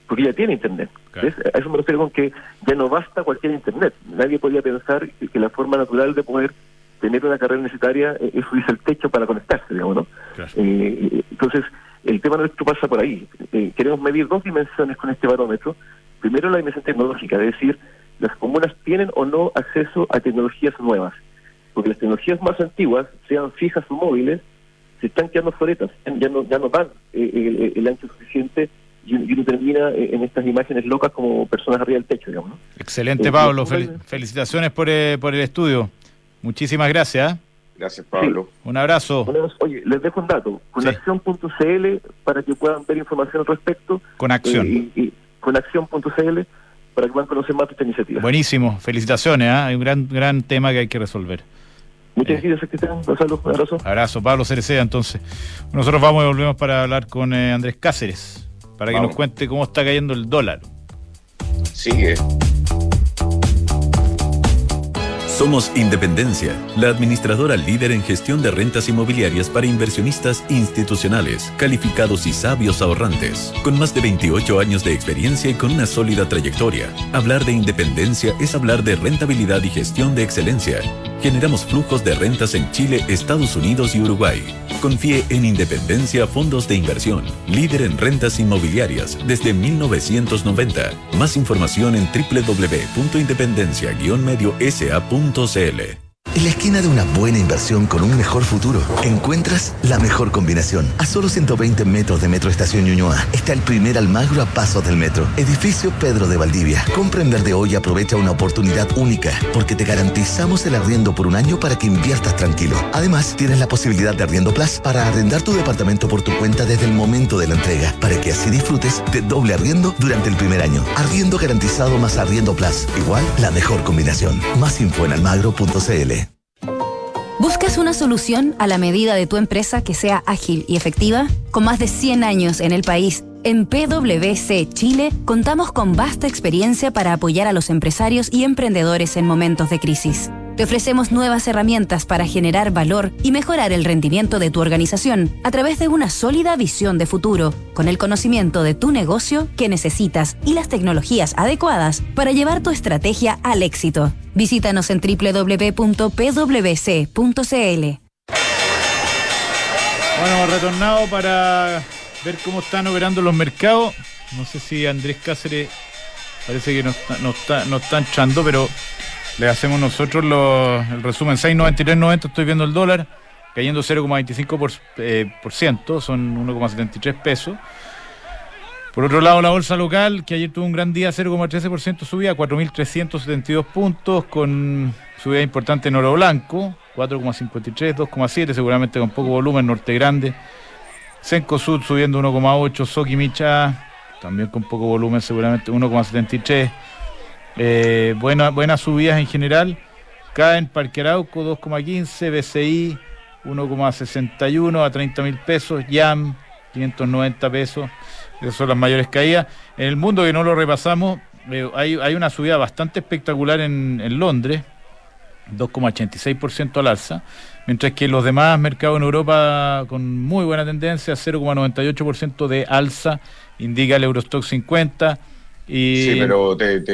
porque ya tiene Internet. Claro. A eso me refiero con que ya no basta cualquier Internet. Nadie podía pensar que la forma natural de poder tener una carrera universitaria es subirse al techo para conectarse, digamos, ¿no? Claro. Entonces, el tema nuestro pasa por ahí. Queremos medir dos dimensiones con este barómetro. Primero, la dimensión tecnológica, es decir, las comunas tienen o no acceso a tecnologías nuevas. Porque las tecnologías más antiguas, sean fijas o móviles, se están quedando obsoletas, ya no dan el ancho suficiente y uno termina en estas imágenes locas como personas arriba del techo, digamos, ¿no? Excelente, Pablo. Felicitaciones por el estudio. Muchísimas gracias. Gracias, Pablo. Sí. Un abrazo. Oye, les dejo un dato. Conaction.cl para que puedan ver información al respecto. Conaction. Y Conaction.cl para que puedan conocer más de esta iniciativa. Buenísimo. Felicitaciones. Hay un gran tema que hay que resolver. Muchas gracias, Cristian. Gonzalo, un abrazo. Abrazo, Pablo Cereceda. Entonces, nosotros vamos y volvemos para hablar con Andrés Cáceres, para que nos cuente cómo está cayendo el dólar. Sigue. Somos Independencia, la administradora líder en gestión de rentas inmobiliarias para inversionistas institucionales, calificados y sabios ahorrantes. Con más de 28 años de experiencia y con una sólida trayectoria, hablar de independencia es hablar de rentabilidad y gestión de excelencia. Generamos flujos de rentas en Chile, Estados Unidos y Uruguay. Confíe en Independencia Fondos de Inversión, líder en rentas inmobiliarias desde 1990. Más información en www.independencia-mediosa.cl. En la esquina de una buena inversión con un mejor futuro, encuentras la mejor combinación. A solo 120 metros de Metro Estación Ñuñoa está el primer Almagro a pasos del metro. Edificio Pedro de Valdivia. Compra en verde hoy y aprovecha una oportunidad única, porque te garantizamos el arriendo por un año para que inviertas tranquilo. Además, tienes la posibilidad de Arriendo Plus para arrendar tu departamento por tu cuenta desde el momento de la entrega, para que así disfrutes de doble arriendo durante el primer año. Arriendo garantizado más Arriendo Plus. Igual, la mejor combinación. Más info en almagro.cl. ¿Buscas una solución a la medida de tu empresa que sea ágil y efectiva? Con más de 100 años en el país, en PwC Chile contamos con vasta experiencia para apoyar a los empresarios y emprendedores en momentos de crisis. Te ofrecemos nuevas herramientas para generar valor y mejorar el rendimiento de tu organización a través de una sólida visión de futuro, con el conocimiento de tu negocio que necesitas y las tecnologías adecuadas para llevar tu estrategia al éxito. Visítanos en www.pwc.cl. Bueno, hemos retornado para ver cómo están operando los mercados. No sé si Andrés Cáceres parece que nos está echando, pero le hacemos nosotros el resumen. 6.93.90 estoy viendo el dólar, cayendo 0,25%, son 1,73 pesos. Por otro lado, la bolsa local, que ayer tuvo un gran día, 0,13% subida, 4.372 puntos, con subida importante en oro blanco, 4,53, 2,7, seguramente con poco volumen, Norte Grande. Cencosud subiendo 1,8, Soquimich también con poco volumen, seguramente 1,73. Buenas subidas en general. Caen Parque Arauco 2,15, BCI 1,61 a 30.000 pesos, YAM 590 pesos. Esas son las mayores caídas. En el mundo, que no lo repasamos, hay una subida bastante espectacular en Londres, 2,86% al alza, mientras que los demás mercados en Europa con muy buena tendencia, 0,98% de alza, indica el Eurostock 50. Sí, pero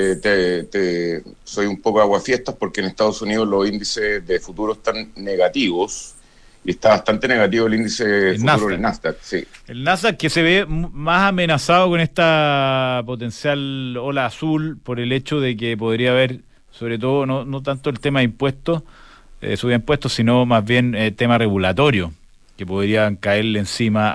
soy un poco aguafiestas, porque en Estados Unidos los índices de futuros están negativos y está bastante negativo el índice de futuro del Nasdaq. Sí. El Nasdaq, que se ve más amenazado con esta potencial ola azul por el hecho de que podría haber, sobre todo, no tanto el tema de impuestos, subida de impuestos, sino más bien tema regulatorio, que podrían caerle encima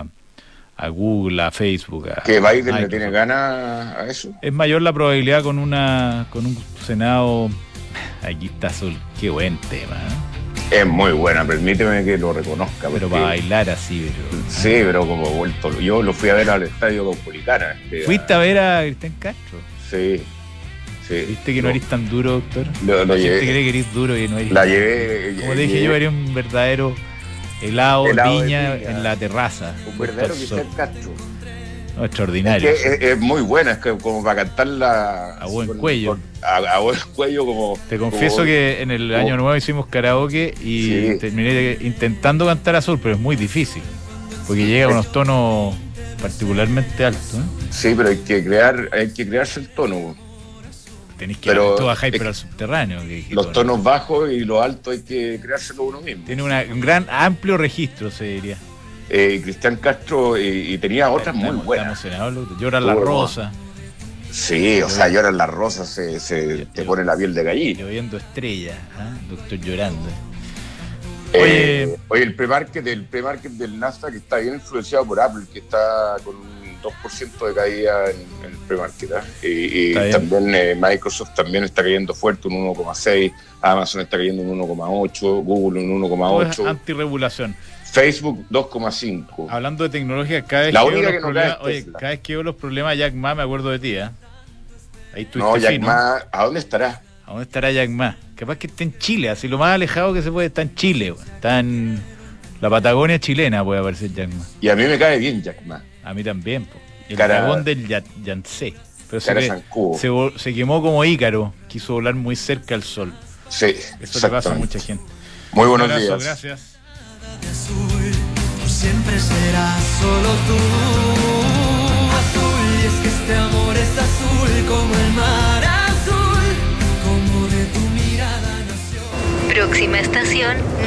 a Google, a Facebook. ¿Que Biden le tiene ganas a eso? Es mayor la probabilidad con un Senado. Aquí está azul, qué buen tema, ¿eh? Es muy buena, permíteme que lo reconozca. Pero para bailar así, pero... Sí, pero como vuelto. Yo lo fui a ver al Estadio Caupolicana. ¿Fuiste a ver a Cristian Castro? Sí. ¿Viste que no eres tan duro, doctor? Lo La llevé. gente cree que eres duro y no eres. La llevé. Como te dije, yo era un verdadero helado de piña en la terraza. Un verdadero Cristian Castro. No, extraordinario. Es muy buena, es que como para cantarla a buen cuello. A buen cuello, como. Te confieso que en el año nuevo hicimos karaoke y terminé intentando cantar azul, pero es muy difícil, porque llega a unos tonos particularmente alto, ¿eh? Sí, pero hay que crearse el tono. Tenés que tú bajáis pero al subterráneo. Los tonos bajos y los altos hay que creárselo uno mismo. Tiene un gran, amplio registro, se diría. Cristian Castro y tenía otras muy buenas. Lloran las rosas. Sí, o sea, Lloran las rosas, te pone la piel de gallina. Lloviendo estrellas, doctor llorando. Oye, el pre-market del Nasdaq está bien influenciado por Apple, que está con un 2% de caída en el pre-market. Y también Microsoft también está cayendo fuerte, un 1,6%, Amazon está cayendo un 1,8%, Google un 1,8%. Antirregulación. Facebook 2,5%. Hablando de tecnología, cada vez que veo los problemas, Jack Ma, me acuerdo de ti, ¿eh? Ahí estuviste Jack Ma, ¿a dónde estará? ¿A dónde estará Jack Ma? Capaz que esté en Chile, así lo más alejado que se puede, está en Chile, está en la Patagonia chilena, puede aparecer Jack Ma. Y a mí me cae bien Jack Ma. A mí también, po. El dragón del Yangtze. Pero se quemó como Ícaro, quiso volar muy cerca al sol. Sí, eso le pasa a mucha gente. Muy buenos días. Gracias. Azul, siempre serás solo tú. Azul, y es que este amor es azul como el mar azul, como de tu mirada nació. Próxima estación.